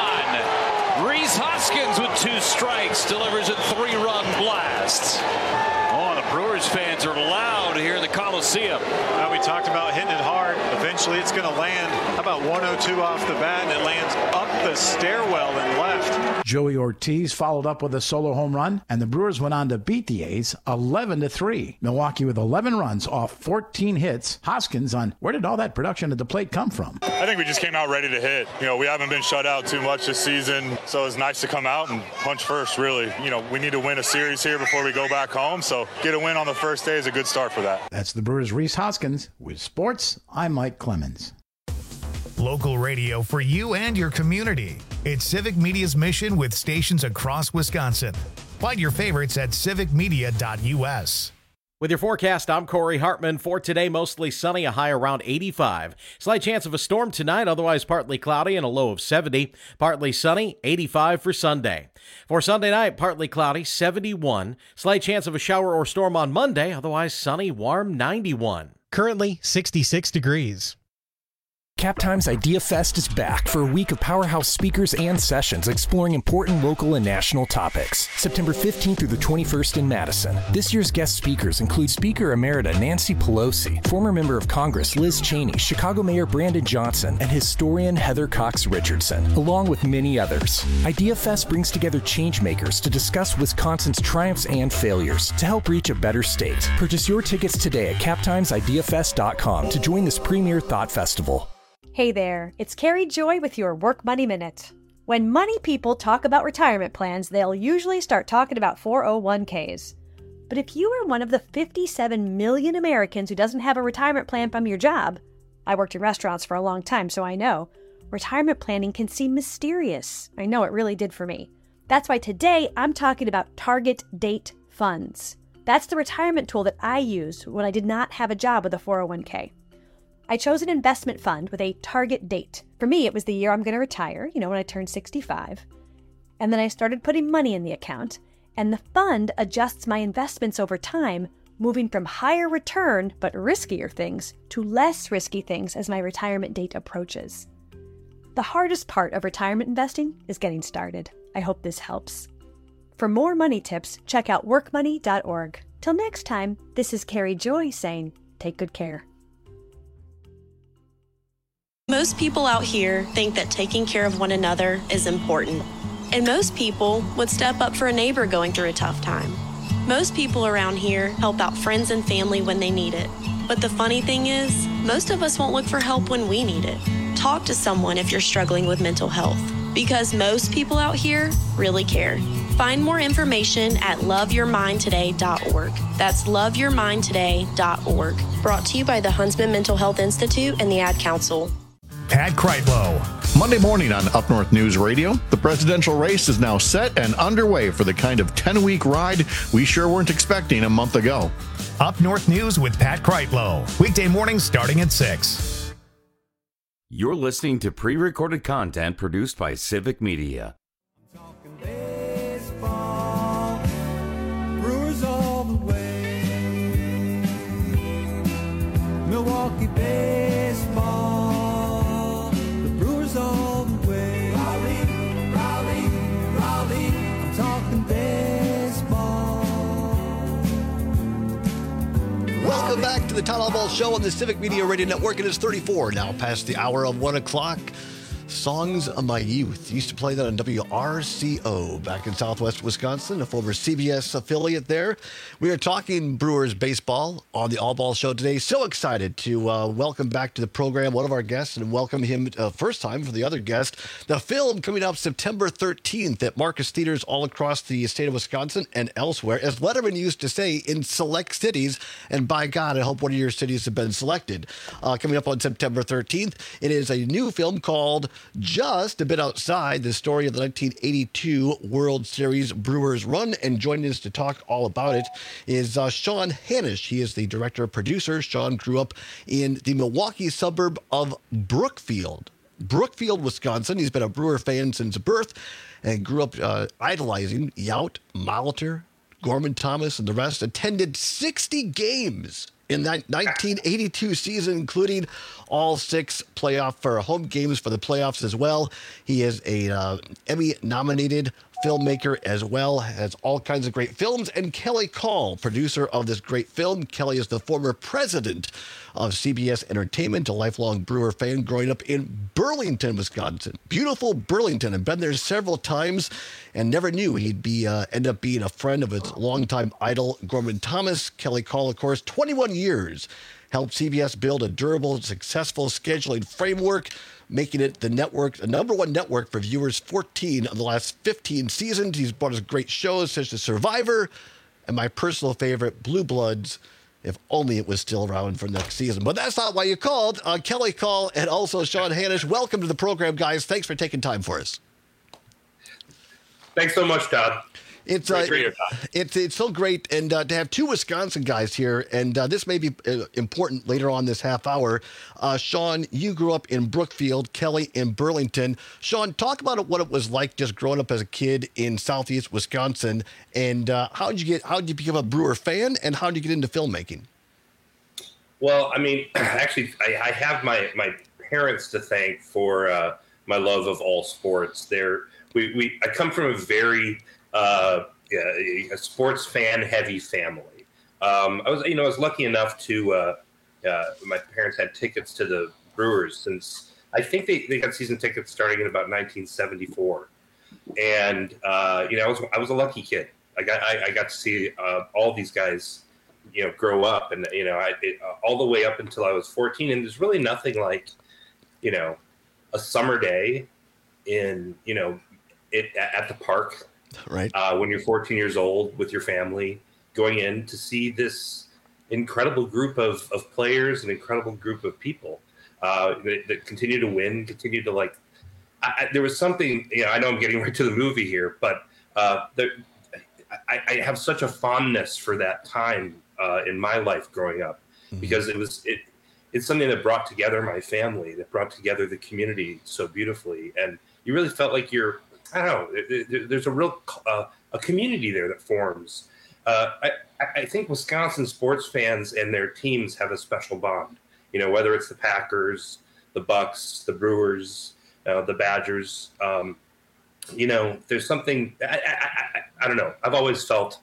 gone. Rhys Hoskins with two strikes delivers a three-run blast. Oh, the Brewers fans are loud here in the Coliseum. Now, we talked about hitting it hard. Eventually, it's going to land. How about one oh two off the bat, and it lands up the stairwell and left. Joey Ortiz followed up with a solo home run, and the Brewers went on to beat the A's eleven to three. Milwaukee with eleven runs off fourteen hits. Hoskins on where did all that production at the plate come from? I think we just came out ready to hit. You know, we haven't been shut out too much this season, so it's nice to come out and punch first, really. You know, we need to win a series here before we go back home, so get a win on the first day is a good start for that. That's the Brewers' Rhys Hoskins. With sports, I'm Mike Clemens. Local radio for you and your community. It's Civic Media's mission with stations across Wisconsin. Find your favorites at civic media dot u s. With your forecast, I'm Corey Hartman. For today, mostly sunny, a high around eighty-five. Slight chance of a storm tonight, otherwise partly cloudy and a low of seventy. Partly sunny, eighty-five for Sunday. For Sunday night, partly cloudy, seventy-one. Slight chance of a shower or storm on Monday, otherwise sunny, warm, ninety-one. Currently sixty-six degrees. CapTimes Idea Fest is back for a week of powerhouse speakers and sessions exploring important local and national topics. September fifteenth through the twenty-first in Madison. This year's guest speakers include Speaker Emerita Nancy Pelosi, former member of Congress Liz Cheney, Chicago Mayor Brandon Johnson, and historian Heather Cox Richardson, along with many others. Idea Fest brings together changemakers to discuss Wisconsin's triumphs and failures to help reach a better state. Purchase your tickets today at cap times idea fest dot com to join this premier thought festival. Hey there, it's Carrie Joy with your Work Money Minute. When money people talk about retirement plans, they'll usually start talking about four oh one k's. But if you are one of the fifty-seven million Americans who doesn't have a retirement plan from your job, I worked in restaurants for a long time, so I know, retirement planning can seem mysterious. I know it really did for me. That's why today I'm talking about target date funds. That's the retirement tool that I used when I did not have a job with a four oh one k. I chose an investment fund with a target date. For me, it was the year I'm going to retire, you know, when I turned sixty-five. And then I started putting money in the account, and the fund adjusts my investments over time, moving from higher return but riskier things to less risky things as my retirement date approaches. The hardest part of retirement investing is getting started. I hope this helps. For more money tips, check out work money dot org. Till next time, this is Carrie Joy saying, take good care. Most people out here think that taking care of one another is important. And most people would step up for a neighbor going through a tough time. Most people around here help out friends and family when they need it. But the funny thing is, most of us won't look for help when we need it. Talk to someone if you're struggling with mental health, because most people out here really care. Find more information at love your mind today dot org. That's love your mind today dot org. Brought to you by the Huntsman Mental Health Institute and the Ad Council. Pat Kreitlow. Monday morning on Up North News Radio, the presidential race is now set and underway for the kind of ten-week ride we sure weren't expecting a month ago. Up North News with Pat Kreitlow. Weekday mornings starting at six. You're listening to pre-recorded content produced by Civic Media. Baseball, Brewers all the way. Milwaukee baseball. All the way. Raleigh, Raleigh, Raleigh, I'm talking baseball. Welcome back to the Todd All Ball Show on the Civic Media Radio Network. It is thirty-four now past the hour of one o'clock. Songs of My Youth. Used to play that on W R C O back in Southwest Wisconsin, a former C B S affiliate there. We are talking Brewers baseball on the All Ball Show today. So excited to uh, welcome back to the program one of our guests and welcome him uh, first time for the other guest. The film coming up September thirteenth at Marcus Theaters all across the state of Wisconsin and elsewhere. As Letterman used to say, in select cities. And by God, I hope one of your cities have been selected. Uh, coming up on September thirteenth, it is a new film called Just a Bit Outside, the story of the nineteen eighty-two World Series Brewers run. And joining us to talk all about it is uh, Sean Hanisch. He is the director producer. Sean grew up in the Milwaukee suburb of Brookfield. Brookfield, Wisconsin. He's been a Brewer fan since birth and grew up uh, idolizing Yount, Molitor, Gorman Thomas, and the rest. Attended sixty games in that nineteen eighty-two season, including all six playoff for home games for the playoffs as well. He is a uh, Emmy-nominated filmmaker as well, has all kinds of great films. And Kelly Call, producer of this great film. Kelly is the former president of C B S Entertainment, a lifelong Brewer fan growing up in Burlington, Wisconsin. Beautiful Burlington. I've been there several times and never knew he'd be uh, end up being a friend of his longtime idol, Gorman Thomas. Kelly Call, of course, twenty-one years, helped C B S build a durable, successful scheduling framework, making it the network, the number one network for viewers fourteen of the last fifteen seasons. He's brought us great shows such as Survivor and my personal favorite, Blue Bloods, if only it was still around for next season. But that's not why you called. Uh, Kelly Call and also Sean Hanisch, welcome to the program, guys. Thanks for taking time for us. Thanks so much, Todd. It's uh, it's it's so great, and uh, to have two Wisconsin guys here, and uh, this may be uh, important later on this half hour. Uh, Sean, you grew up in Brookfield, Kelly in Burlington. Sean, talk about what it was like just growing up as a kid in Southeast Wisconsin, and uh, how did you get how did you become a Brewer fan, and how did you get into filmmaking? Well, I mean, actually, I, I have my my parents to thank for uh, my love of all sports. They're we we I come from a very Uh, a sports fan heavy family. Um, I was, you know, I was lucky enough to, uh, uh, my parents had tickets to the Brewers since I think they, they got season tickets starting in about nineteen seventy-four. And, uh, you know, I was, I was a lucky kid. I got, I, I got to see, uh, all these guys, you know, grow up and, you know, I, it, uh, all the way up until I was fourteen. And there's really nothing like, you know, a summer day in, you know, it at the park. Right. Uh, when you're fourteen years old with your family, going in to see this incredible group of, of players, an incredible group of people uh, that, that continue to win, continue to like. I, I, there was something, you know, I know I'm getting right to the movie here, but uh, there, I, I have such a fondness for that time uh, in my life growing up mm-hmm. because it was it. It's something that brought together my family, that brought together the community so beautifully, and you really felt like you're. I don't know. There's a real uh, a community there that forms. Uh, I, I think Wisconsin sports fans and their teams have a special bond. You know, whether it's the Packers, the Bucks, the Brewers, uh, the Badgers. Um, you know, there's something. I, I, I, I don't know. I've always felt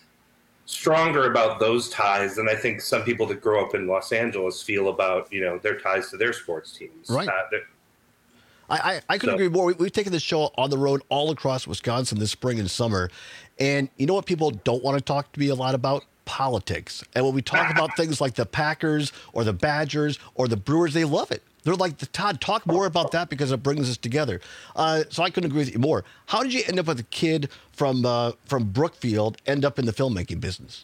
stronger about those ties than I think some people that grow up in Los Angeles feel about, you know, their ties to their sports teams. Right. Uh, I, I, I couldn't so, agree more. We, we've taken this show on the road all across Wisconsin this spring and summer. And you know what people don't want to talk to me a lot about? Politics. And when we talk about things like the Packers or the Badgers or the Brewers, they love it. They're like, Todd, talk more about that because it brings us together. Uh, so I couldn't agree with you more. How did you end up with a kid from uh, from Brookfield end up in the filmmaking business?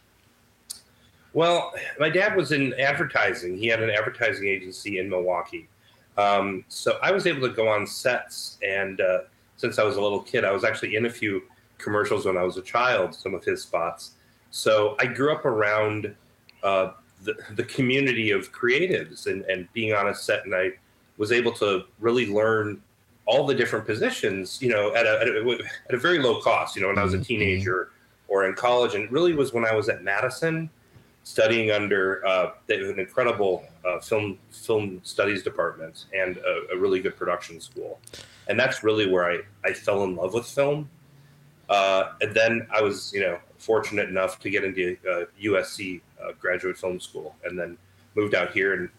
Well, my dad was in advertising. He had an advertising agency in Milwaukee. Um, so I was able to go on sets, and uh, since I was a little kid, I was actually in a few commercials when I was a child, some of his spots. So I grew up around uh, the, the community of creatives and, and being on a set, and I was able to really learn all the different positions, you know, at a, at a, at a very low cost, you know, when I was a teenager or in college. And it really was when I was at Madison studying under uh, an incredible uh, film film studies department and a, a really good production school. And that's really where I, I fell in love with film. Uh, and then I was, you know, fortunate enough to get into uh, U S C uh, graduate film school, and then moved out here. And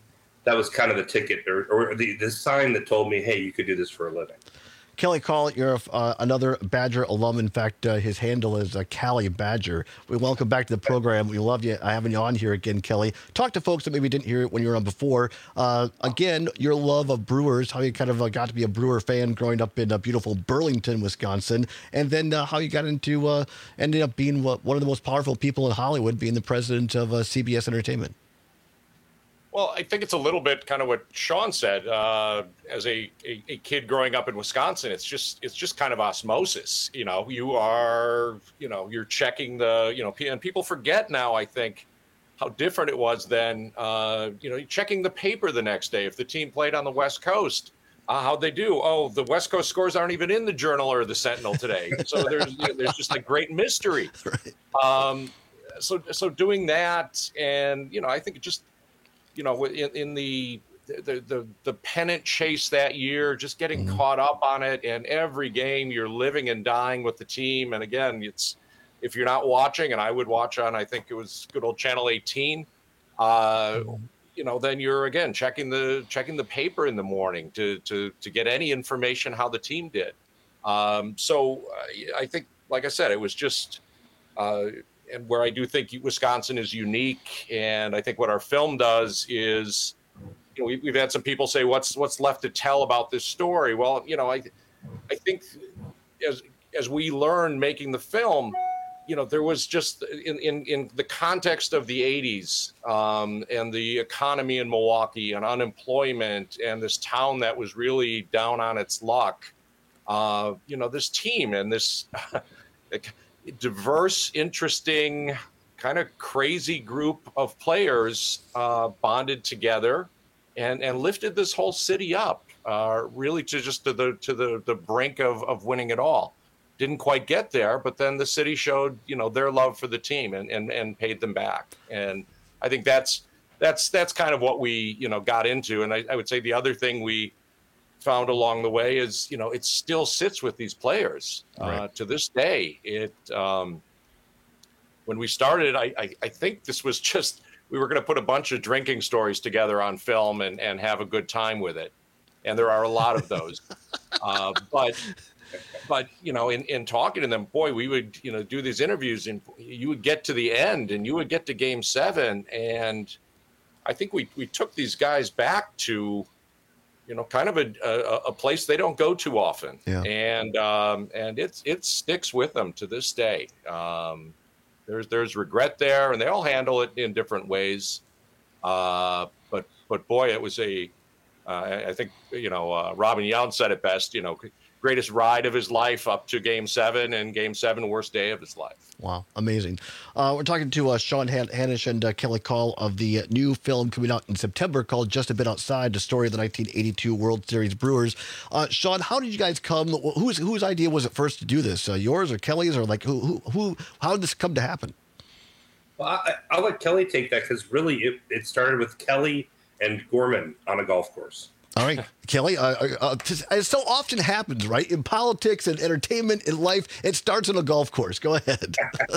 that was kind of the ticket or, or the, the sign that told me, hey, you could do this for a living. Kelly Call, you're uh, another Badger alum. In fact, uh, his handle is uh, Cali Badger. We welcome back to the program. We love you having you on here again, Kelly. Talk to folks that maybe didn't hear it when you were on before. Uh, again, your love of Brewers, how you kind of uh, got to be a Brewer fan growing up in uh, beautiful Burlington, Wisconsin, and then uh, how you got into uh, ended up being uh, one of the most powerful people in Hollywood, being the president of uh, C B S Entertainment. Well, I think it's a little bit kind of what Sean said. Uh, as a, a, a kid growing up in Wisconsin, it's just it's just kind of osmosis. You know, you are, you know, you're checking the, you know, and people forget now, I think, how different it was then. Uh, you know, you're checking the paper the next day if the team played on the West Coast. Uh, how'd they do? Oh, the West Coast scores aren't even in the Journal or the Sentinel today. So there's you know, there's just a great mystery. Right. Um, so so doing that, and you know, I think it just. You know, in, in the, the the the pennant chase that year, just getting mm-hmm. caught up on it, and every game you're living and dying with the team. And again, it's if you're not watching, and I would watch on, I think it was good old Channel eighteen. Uh, mm-hmm. You know, then you're again checking the checking the paper in the morning to to to get any information how the team did. Um, so uh, I think, like I said, it was just. Uh, And where I do think Wisconsin is unique, and I think what our film does is, you know, we, we've had some people say, "What's what's left to tell about this story?" Well, you know, I, I think as as we learned making the film, you know, there was just in in, in the context of the eighties um, and the economy in Milwaukee and unemployment and this town that was really down on its luck. Uh, you know, this team and this. diverse, interesting, kind of crazy group of players uh, bonded together and, and lifted this whole city up, uh, really to just to the to the, the brink of, of winning it all. Didn't quite get there, but then the city showed, you know, their love for the team and, and, and paid them back. And I think that's that's that's kind of what we, you know, got into. And I, I would say the other thing we found along the way is, you know, it still sits with these players uh, right. to this day. It um, when we started, I, I, I think this was just we were going to put a bunch of drinking stories together on film and, and have a good time with it, and there are a lot of those. uh, but but you know, in, in talking to them, boy, we would you know do these interviews, and you would get to the end, and you would get to Game Seven, and I think we we took these guys back to. You know, kind of a, a, a place they don't go too often, yeah. and um, and it's it sticks with them to this day. Um, there's there's regret there, and they all handle it in different ways. Uh, but but boy, it was a uh, I think you know uh, Robin Yount said it best. You know, greatest ride of his life up to Game Seven, and Game Seven, worst day of his life. Wow, amazing. Uh, we're talking to uh, Sean Han- Hanish and uh, Kelly Call of the new film coming out in September called Just a Bit Outside, the story of the nineteen eighty-two World Series Brewers. Uh, Sean, how did you guys come? Whose whose idea was it first to do this? Uh, yours or Kelly's, or like who who who? How did this come to happen? Well, I, I'll let Kelly take that because really it, it started with Kelly and Gorman on a golf course. All right, Kelly, uh, uh, it so often happens, right? In politics and entertainment, in life, it starts on a golf course. Go ahead.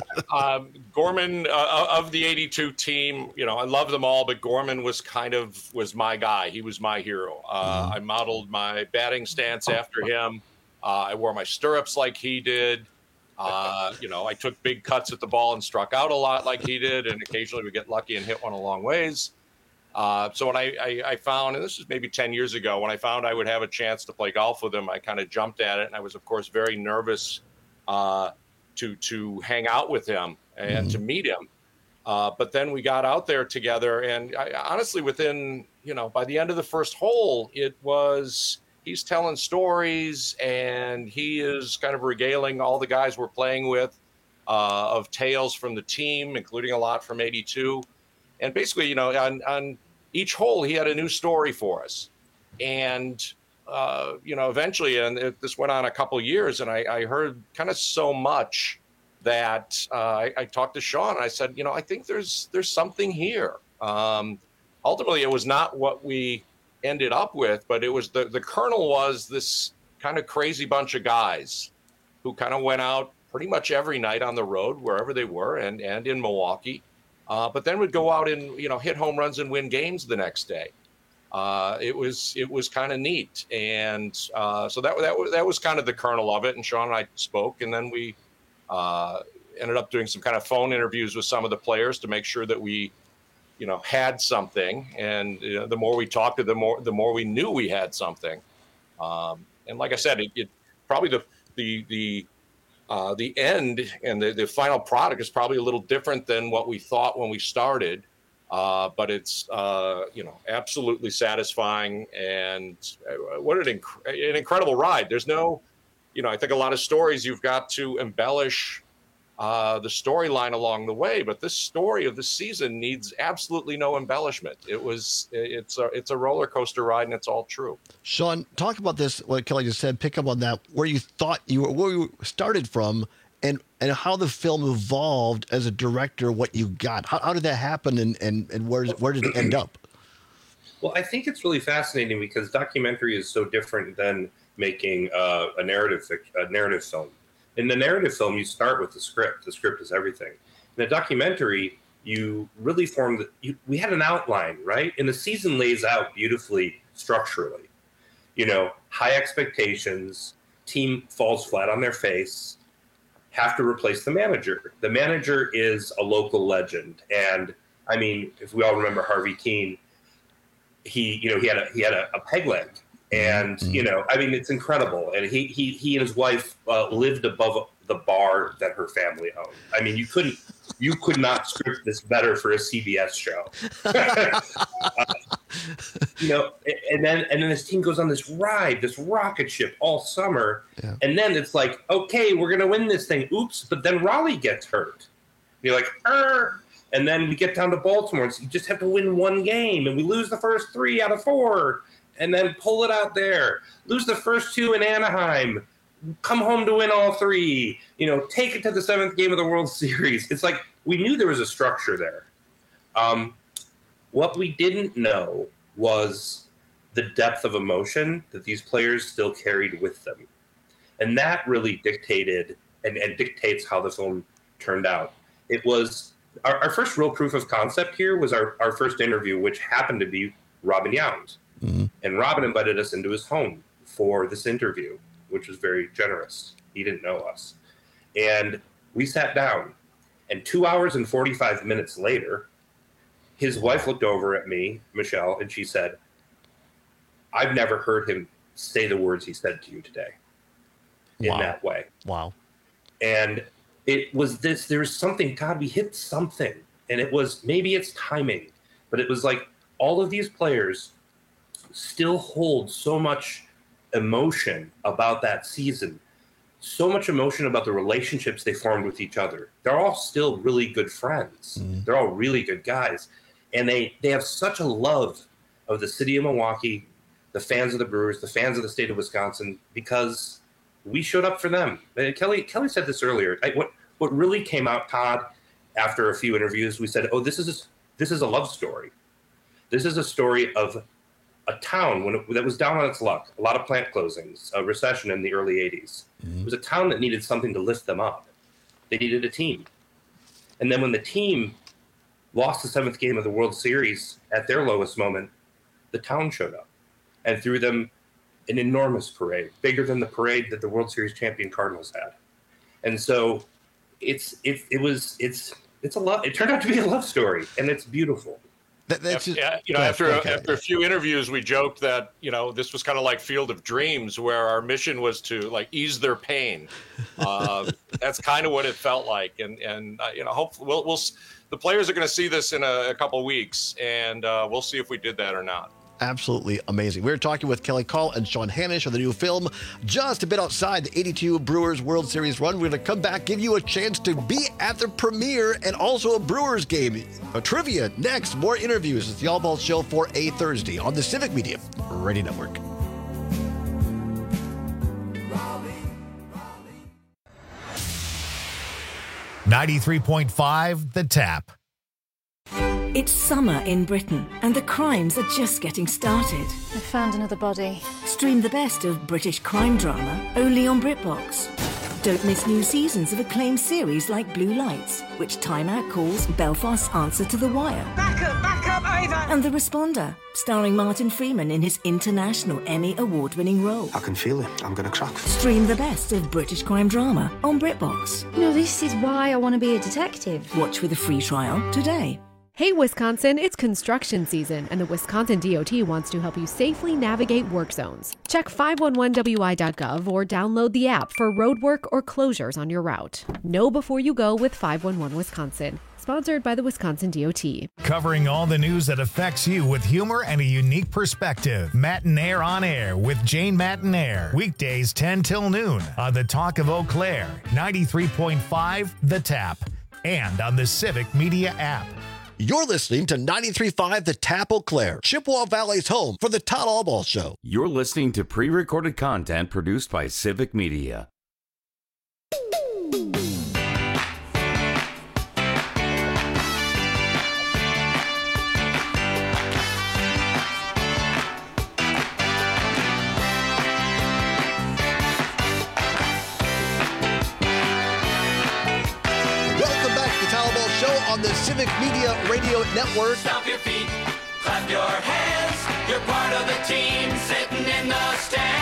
um, Gorman uh, of the eighty-two team, you know, I love them all, but Gorman was kind of was my guy. He was my hero. Uh, mm. I modeled my batting stance after him. Uh, I wore my stirrups like he did. Uh, you know, I took big cuts at the ball and struck out a lot like he did, and occasionally we get lucky and hit one a long ways. Uh, so when I, I, I found, and this is maybe ten years ago, when I found I would have a chance to play golf with him, I kind of jumped at it. And I was, of course, very nervous uh, to to hang out with him and mm-hmm. to meet him. Uh, but then we got out there together. And I, honestly, within, you know, by the end of the first hole, it was he's telling stories and he is kind of regaling all the guys we're playing with uh, of tales from the team, including a lot from eighty-two. And basically, you know, on, on each hole, he had a new story for us. And, uh, you know, eventually, and it, this went on a couple of years, and I, I heard kind of so much that uh, I, I talked to Sean, and I said, you know, I think there's there's something here. Um, ultimately, it was not what we ended up with, but it was the, the kernel was this kind of crazy bunch of guys who kind of went out pretty much every night on the road, wherever they were, and, and in Milwaukee. Uh, but then would go out and, you know, hit home runs and win games the next day. uh, it was it was kind of neat. And uh, so that that was that was kind of the kernel of it. And Sean and I spoke, and then we uh, ended up doing some kind of phone interviews with some of the players to make sure that we, you know, had something. And you know, the more we talked to them, the more the more we knew we had something. Um, and like I said, it, it probably the the the uh, the end and the, the final product is probably a little different than what we thought when we started. Uh, but it's uh, you know, absolutely satisfying, and uh, what an inc- an incredible ride. There's no, you know, I think a lot of stories you've got to embellish uh, the storyline along the way, but this story of the season needs absolutely no embellishment. It was it's a it's a roller coaster ride, and it's all true. Sean, talk about this. What Kelly just said. Pick up on that. Where you thought you were, where you started from. And and how the film evolved as a director, what you got. How, how did that happen, and, and, and where, where did it end up? Well, I think it's really fascinating because documentary is so different than making uh, a narrative a narrative film. In the narrative film, you start with the script. The script is everything. In a documentary, you really form the. You, we had an outline, right? And the season lays out beautifully structurally. You know, high expectations. Team falls flat on their face. Have to replace the manager. The manager is a local legend, and I mean, if we all remember Harvey Keene, he, you know, he had a he had a, a peg leg, and mm-hmm. you know, I mean, it's incredible. And he he he and his wife uh, lived above the bar that her family owned. I mean, you couldn't, you could not script this better for a C B S show. uh, you know, and then and then this team goes on this ride, this rocket ship all summer, yeah. and then it's like, okay, we're gonna win this thing. Oops! But then Raleigh gets hurt. You're like, er. And then we get down to Baltimore, and so you just have to win one game, and we lose the first three out of four, and then pull it out there. Lose the first two in Anaheim. Come home to win all three, you know, take it to the seventh game of the World Series. It's like we knew there was a structure there. Um, what we didn't know was the depth of emotion that these players still carried with them. And that really dictated and, and dictates how the film turned out. It was our, our first real proof of concept here was our, our first interview, which happened to be Robin Yount. Mm-hmm. And Robin invited us into his home for this interview, which was very generous. He didn't know us. And we sat down, and two hours and forty-five minutes later, his wife looked over at me, Michelle, and she said, I've never heard him say the words he said to you today in wow. that way. Wow. And it was this, there was something, God, we hit something. And it was, maybe it's timing, but it was like all of these players still hold so much emotion about that season, so much emotion about the relationships they formed with each other. They're all still really good friends. Mm-hmm. They're all really good guys. And they, they have such a love of the city of Milwaukee, the fans of the Brewers, the fans of the state of Wisconsin, because we showed up for them. And Kelly Kelly said this earlier. I, what what really came out, Todd, after a few interviews, we said, oh, this is a, this is a love story. This is a story of a town when it, that was down on its luck, a lot of plant closings, a recession in the early eighties. Mm-hmm. It was a town that needed something to lift them up. They needed a team. And then when the team lost the seventh game of the World Series at their lowest moment, the town showed up and threw them an enormous parade, bigger than the parade that the World Series champion Cardinals had. And so it's it, it was it's it's a love. It turned out to be a love story, and it's beautiful. That, that's just, yeah, you know, after okay. after a few interviews, we joked that you know this was kind of like Field of Dreams, where our mission was to like ease their pain. Uh, that's kind of what it felt like, and and uh, you know, hopefully, we'll we'll the players are going to see this in a, a couple weeks, and uh, we'll see if we did that or not. Absolutely amazing. We're talking with Kelly Call and Sean Hanish of the new film, just a bit outside the eighty-two Brewers World Series run. We're going to come back, give you a chance to be at the premiere and also a Brewers game. A trivia next, more interviews. It's the All Ball Show for a Thursday on the Civic Media Radio Network. ninety-three point five The Tap. It's summer in Britain, and the crimes are just getting started. I found another body. Stream the best of British crime drama only on BritBox. Don't miss new seasons of acclaimed series like Blue Lights, which Time Out calls Belfast's answer to The Wire. Back up, back up, I favour. And The Responder, starring Martin Freeman in his international Emmy award-winning role. I can feel it. I'm going to crack. Stream the best of British crime drama on BritBox. You know, this is why I want to be a detective. Watch with a free trial today. Hey Wisconsin, it's construction season, and the Wisconsin D O T wants to help you safely navigate work zones. Check five one one W I dot gov or download the app for road work or closures on your route. Know before you go with five one one Wisconsin. Sponsored by the Wisconsin D O T. Covering all the news that affects you with humor and a unique perspective. Matinaire on Air with Jane Matinaire. Weekdays ten till noon on the Talk of Eau Claire, ninety-three point five The Tap, and on the Civic Media app. You're listening to ninety-three point five The Tap Eau Claire, Chippewa Valley's home for the Todd Allball Show. You're listening to pre-recorded content produced by Civic Media. On the Civic Media Radio Network. Stomp your feet, clap your hands. You're part of the team sitting in the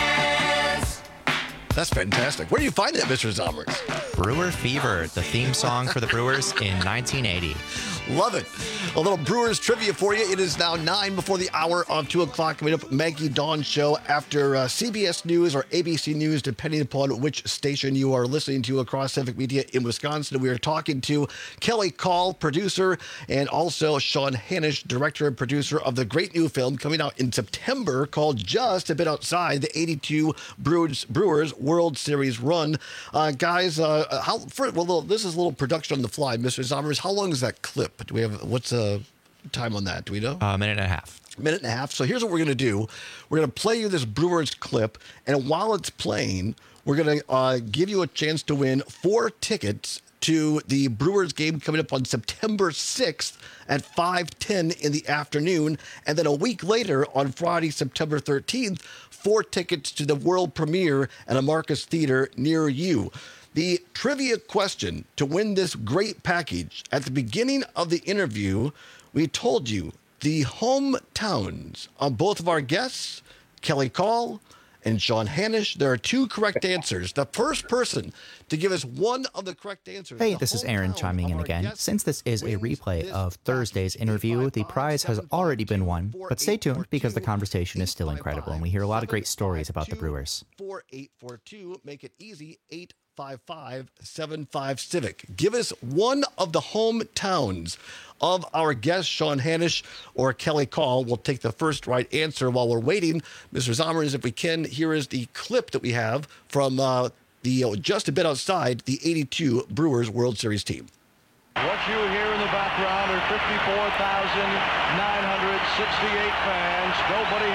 stands. That's fantastic. Where do you find that, Mister Zommers? Brewer Fever, the theme song for the Brewers in nineteen eighty. Love it. A little Brewers trivia for you. It is now nine before the hour of two o'clock. Coming up, Maggie Dawn Show after uh, C B S News or A B C News, depending upon which station you are listening to across Civic Media in Wisconsin. We are talking to Kelly Call, producer, and also Sean Hanish, director and producer of the great new film coming out in September called Just a Bit Outside, the eighty-two Brewers, Brewers World Series run. Uh, guys, uh, how for, well, this is a little production on the fly, Mister Zommers. How long is that clip? Do we have, what's the time on that? Do we know? A uh, minute and a half. Minute and a half. So here's what we're going to do. We're going to play you this Brewers clip, and while it's playing, we're going to uh, give you a chance to win four tickets to the Brewers game coming up on September sixth at five ten in the afternoon. And then a week later, on Friday, September thirteenth, four tickets to the world premiere at a Marcus Theater near you. The trivia question to win this great package: at the beginning of the interview, we told you the hometowns of both of our guests, Kelly Call and Sean Hanish. There are two correct answers. The first person to give us one of the correct answers. Hey, this is Aaron chiming in again. Since this is a replay of Thursday's interview, the prize has already been won. But stay tuned because the conversation is still incredible and we hear a lot of great stories about the Brewers. four eight four two, make it easy, eight five five seven five Civic. Give us one of the hometowns of our guest, Sean Hanish or Kelly Call. We'll take the first right answer while we're waiting. Mister Zommers, if we can, here is the clip that we have from uh, the uh, Just a Bit Outside, the eighty-two Brewers World Series team. What you hear in the background are fifty-four thousand nine hundred sixty-eight fans. Nobody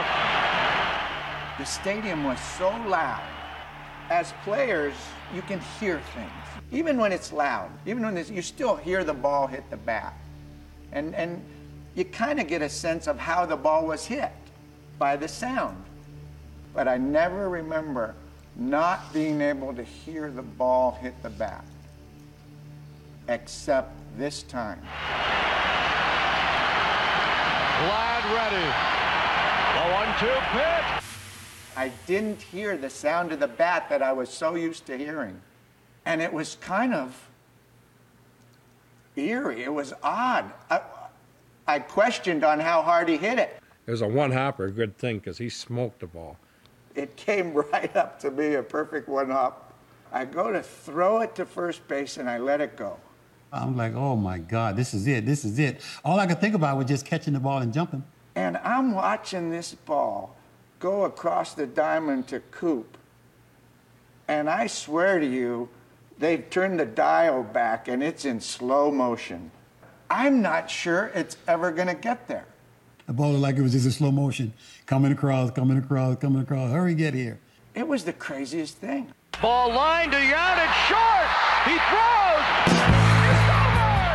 has left. The stadium was so loud. As players, you can hear things. Even when it's loud, even when it's, you still hear the ball hit the bat. And, and you kind of get a sense of how the ball was hit by the sound. But I never remember not being able to hear the ball hit the bat, except this time. Glad ready. The one two pitch. I didn't hear the sound of the bat that I was so used to hearing. And it was kind of eerie. It was odd. I, I questioned on how hard he hit it. It was a one-hopper, a good thing, because he smoked the ball. It came right up to me, a perfect one-hop. I go to throw it to first base, and I let it go. I'm like, oh, my God, this is it, this is it. All I could think about was just catching the ball and jumping. And I'm watching this ball go across the diamond to Coop. And I swear to you, they've turned the dial back, and it's in slow motion. I'm not sure it's ever going to get there. The ball looked like it was just in slow motion, coming across, coming across, coming across. Hurry, get here. It was the craziest thing. Ball lined to out, it's short. He throws. It's over.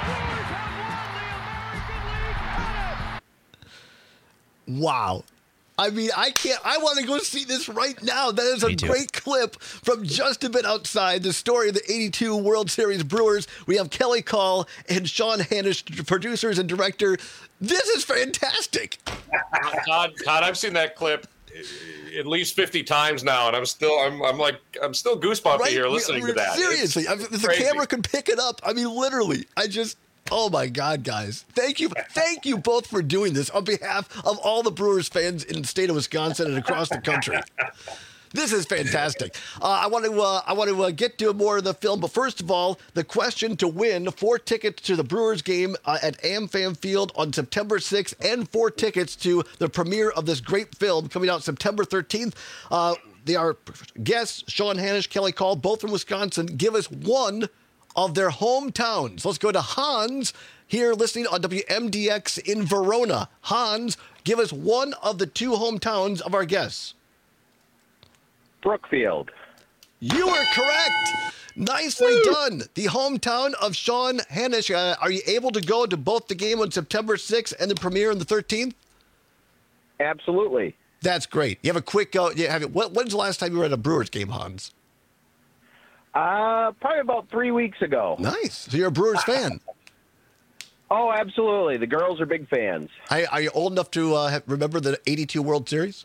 Wow. I mean, I can't. I want to go see this right now. That is a Me too. great clip from Just a Bit Outside, the story of the eighty-two World Series Brewers. We have Kelly Call and Sean Hanish, producers and director. This is fantastic. Todd, Todd, I've seen that clip at least fifty times now, and I'm still, I'm, I'm like, I'm still goosebumpy Right? here listening We- to that. Seriously, It's I mean, if the crazy. camera could pick it up. I mean, literally, I just. Oh my God, guys. Thank you. Thank you both for doing this on behalf of all the Brewers fans in the state of Wisconsin and across the country. This is fantastic. Uh, I want to uh, I want to uh, get to more of the film, but first of all, the question to win four tickets to the Brewers game uh, at AmFam Field on September sixth, and four tickets to the premiere of this great film coming out September thirteenth. Uh, they are guests, Sean Hanish, Kelly Call, both from Wisconsin. Give us one of their hometowns. Let's go to Hans here listening on W M D X in Verona. Hans, give us one of the two hometowns of our guests. Brookfield. You are correct. Nicely done. The hometown of Sean Hanish. Uh, are you able to go to both the game on September sixth and the premiere on the thirteenth? Absolutely. That's great. You have a quick go. You have it. When, when's the last time you were at a Brewers game, Hans? Uh, probably about three weeks ago. Nice. So you're a Brewers fan. Oh, absolutely. The girls are big fans. I, are you old enough to uh, have, remember the eighty-two World Series?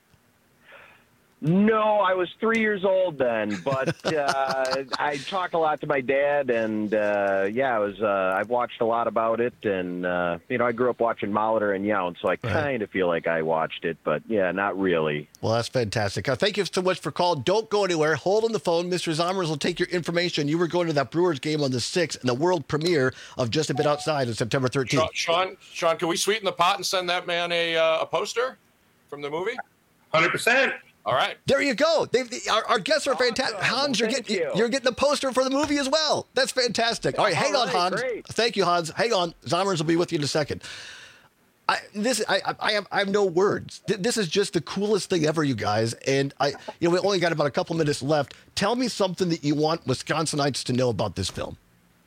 No, I was three years old then, but uh, I talked a lot to my dad, and uh, yeah, I was. Uh, I've watched a lot about it, and uh, you know, I grew up watching Molitor and Yount, so I kind of feel like I watched it, but yeah, not really. Well, that's fantastic. Uh, thank you so much for calling. Don't go anywhere. Hold on the phone. Mister Zommers will take your information. You were going to that Brewers game on the sixth and the world premiere of Just a Bit Outside on September thirteenth. Sean, Sean, Sean, can we sweeten the pot and send that man a uh, a poster from the movie? one hundred percent. All right. There you go. They've, our, our guests are fantastic. Hans, you're getting you. you're getting a poster for the movie as well. That's fantastic. All right, hang All on, right, Hans. great. Thank you, Hans. Hang on. Zommers will be with you in a second. I this I I- I have I have no words. Th- This is just the coolest thing ever, you guys. And I you know we only got about a couple minutes left. Tell me something that you want Wisconsinites to know about this film.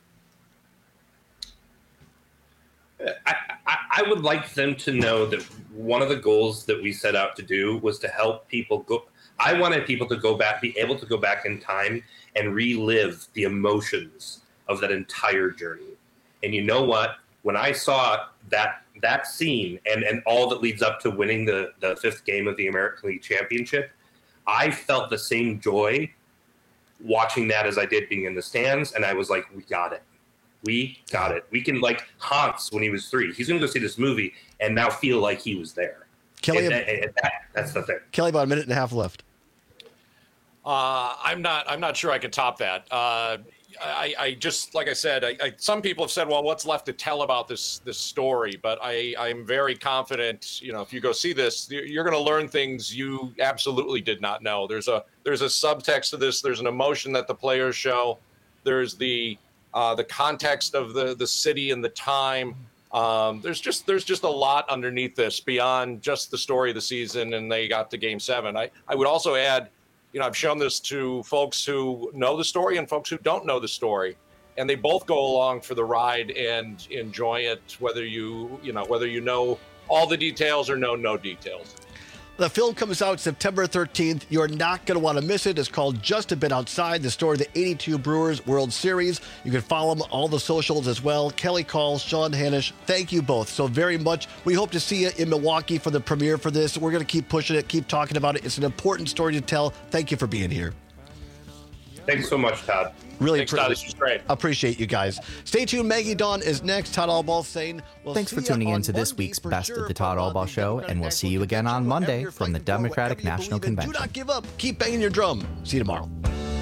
I, I, I would like them to know that one of the goals that we set out to do was to help people go. I wanted people to go back, be able to go back in time and relive the emotions of that entire journey. And you know what? When I saw that that scene and, and all that leads up to winning the, the fifth game of the American League Championship, I felt the same joy watching that as I did being in the stands. And I was like, we got it. We got it. We can, like Hans when he was three. He's going to go see this movie and now feel like he was there. Kelly, and that, and that, that's the thing. Kelly, about a minute and a half left. Uh, I'm not. I'm not sure I could top that. Uh, I, I just, like I said, I, I, some people have said, "Well, what's left to tell about this this story?" But I, I'm very confident. You know, if you go see this, you're going to learn things you absolutely did not know. There's a there's a subtext to this. There's an emotion that the players show. There's the uh, the context of the the city and the time. Um, there's just there's just a lot underneath this beyond just the story of the season. And they got to Game Seven. I I would also add. You know, I've shown this to folks who know the story and folks who don't know the story, and they both go along for the ride and enjoy it, whether you, you know, whether you know all the details or know no details. The film comes out September thirteenth. You're not going to want to miss it. It's called Just a Bit Outside, the story of the eighty-two Brewers World Series. You can follow them on all the socials as well. Kelly Call, Sean Hanish, thank you both so very much. We hope to see you in Milwaukee for the premiere for this. We're going to keep pushing it, keep talking about it. It's an important story to tell. Thank you for being here. Thanks so much, Todd. Really Thanks, Todd. This was great. Appreciate you guys. Stay tuned. Maggie Dawn is next. Todd Allball saying, we'll Thanks for see tuning you in to on this Monday week's for Best sure of the Todd from, uh, Allball the Show, Democratic and we'll see you National again on Convention. Monday Every from the fight to grow, Democratic whatever you National believe in. Convention. Do not give up. Keep banging your drum. See you tomorrow.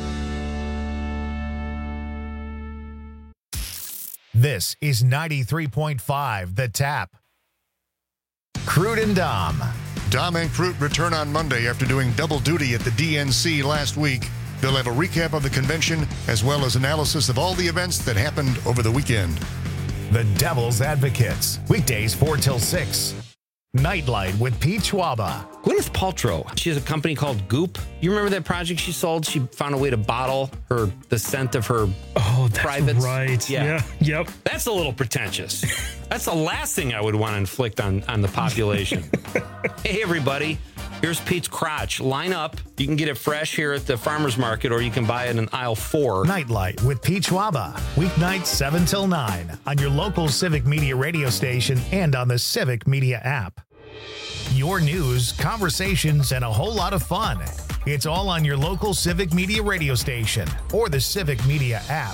This is ninety-three point five The Tap. Crude and Dom. Dom and Crute return on Monday after doing double duty at the D N C last week. They'll have a recap of the convention as well as analysis of all the events that happened over the weekend. The Devil's Advocates. Weekdays four till six. Nightlight with Pete Schwaba. Gwyneth Paltrow, she has a company called Goop. You remember that project she sold? She found a way to bottle her the scent of her oh, that's privates. Right. Yeah. yeah. Yep. That's a little pretentious. That's the last thing I would want to inflict on, on the population. Hey, everybody. Here's Pete's crotch. Line up. You can get it fresh here at the farmer's market, or you can buy it in aisle four. Nightlight with Pete Schwaba. Weeknights seven till nine on your local Civic Media radio station and on the Civic Media app. Your news, conversations, and a whole lot of fun. It's all on your local Civic Media radio station or the Civic Media app.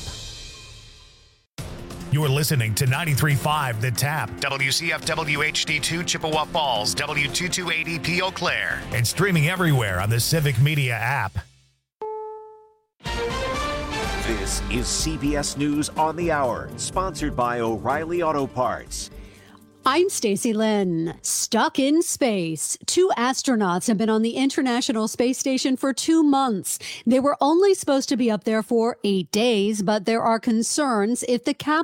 You're listening to ninety-three point five The Tap, W C F W H D two Chippewa Falls, W two two eight zero P Eau Claire, and streaming everywhere on the Civic Media app. This is C B S News on the Hour, sponsored by O'Reilly Auto Parts. I'm Stacey Lynn. Stuck in space. Two astronauts have been on the International Space Station for two months. They were only supposed to be up there for eight days, but there are concerns if the capsule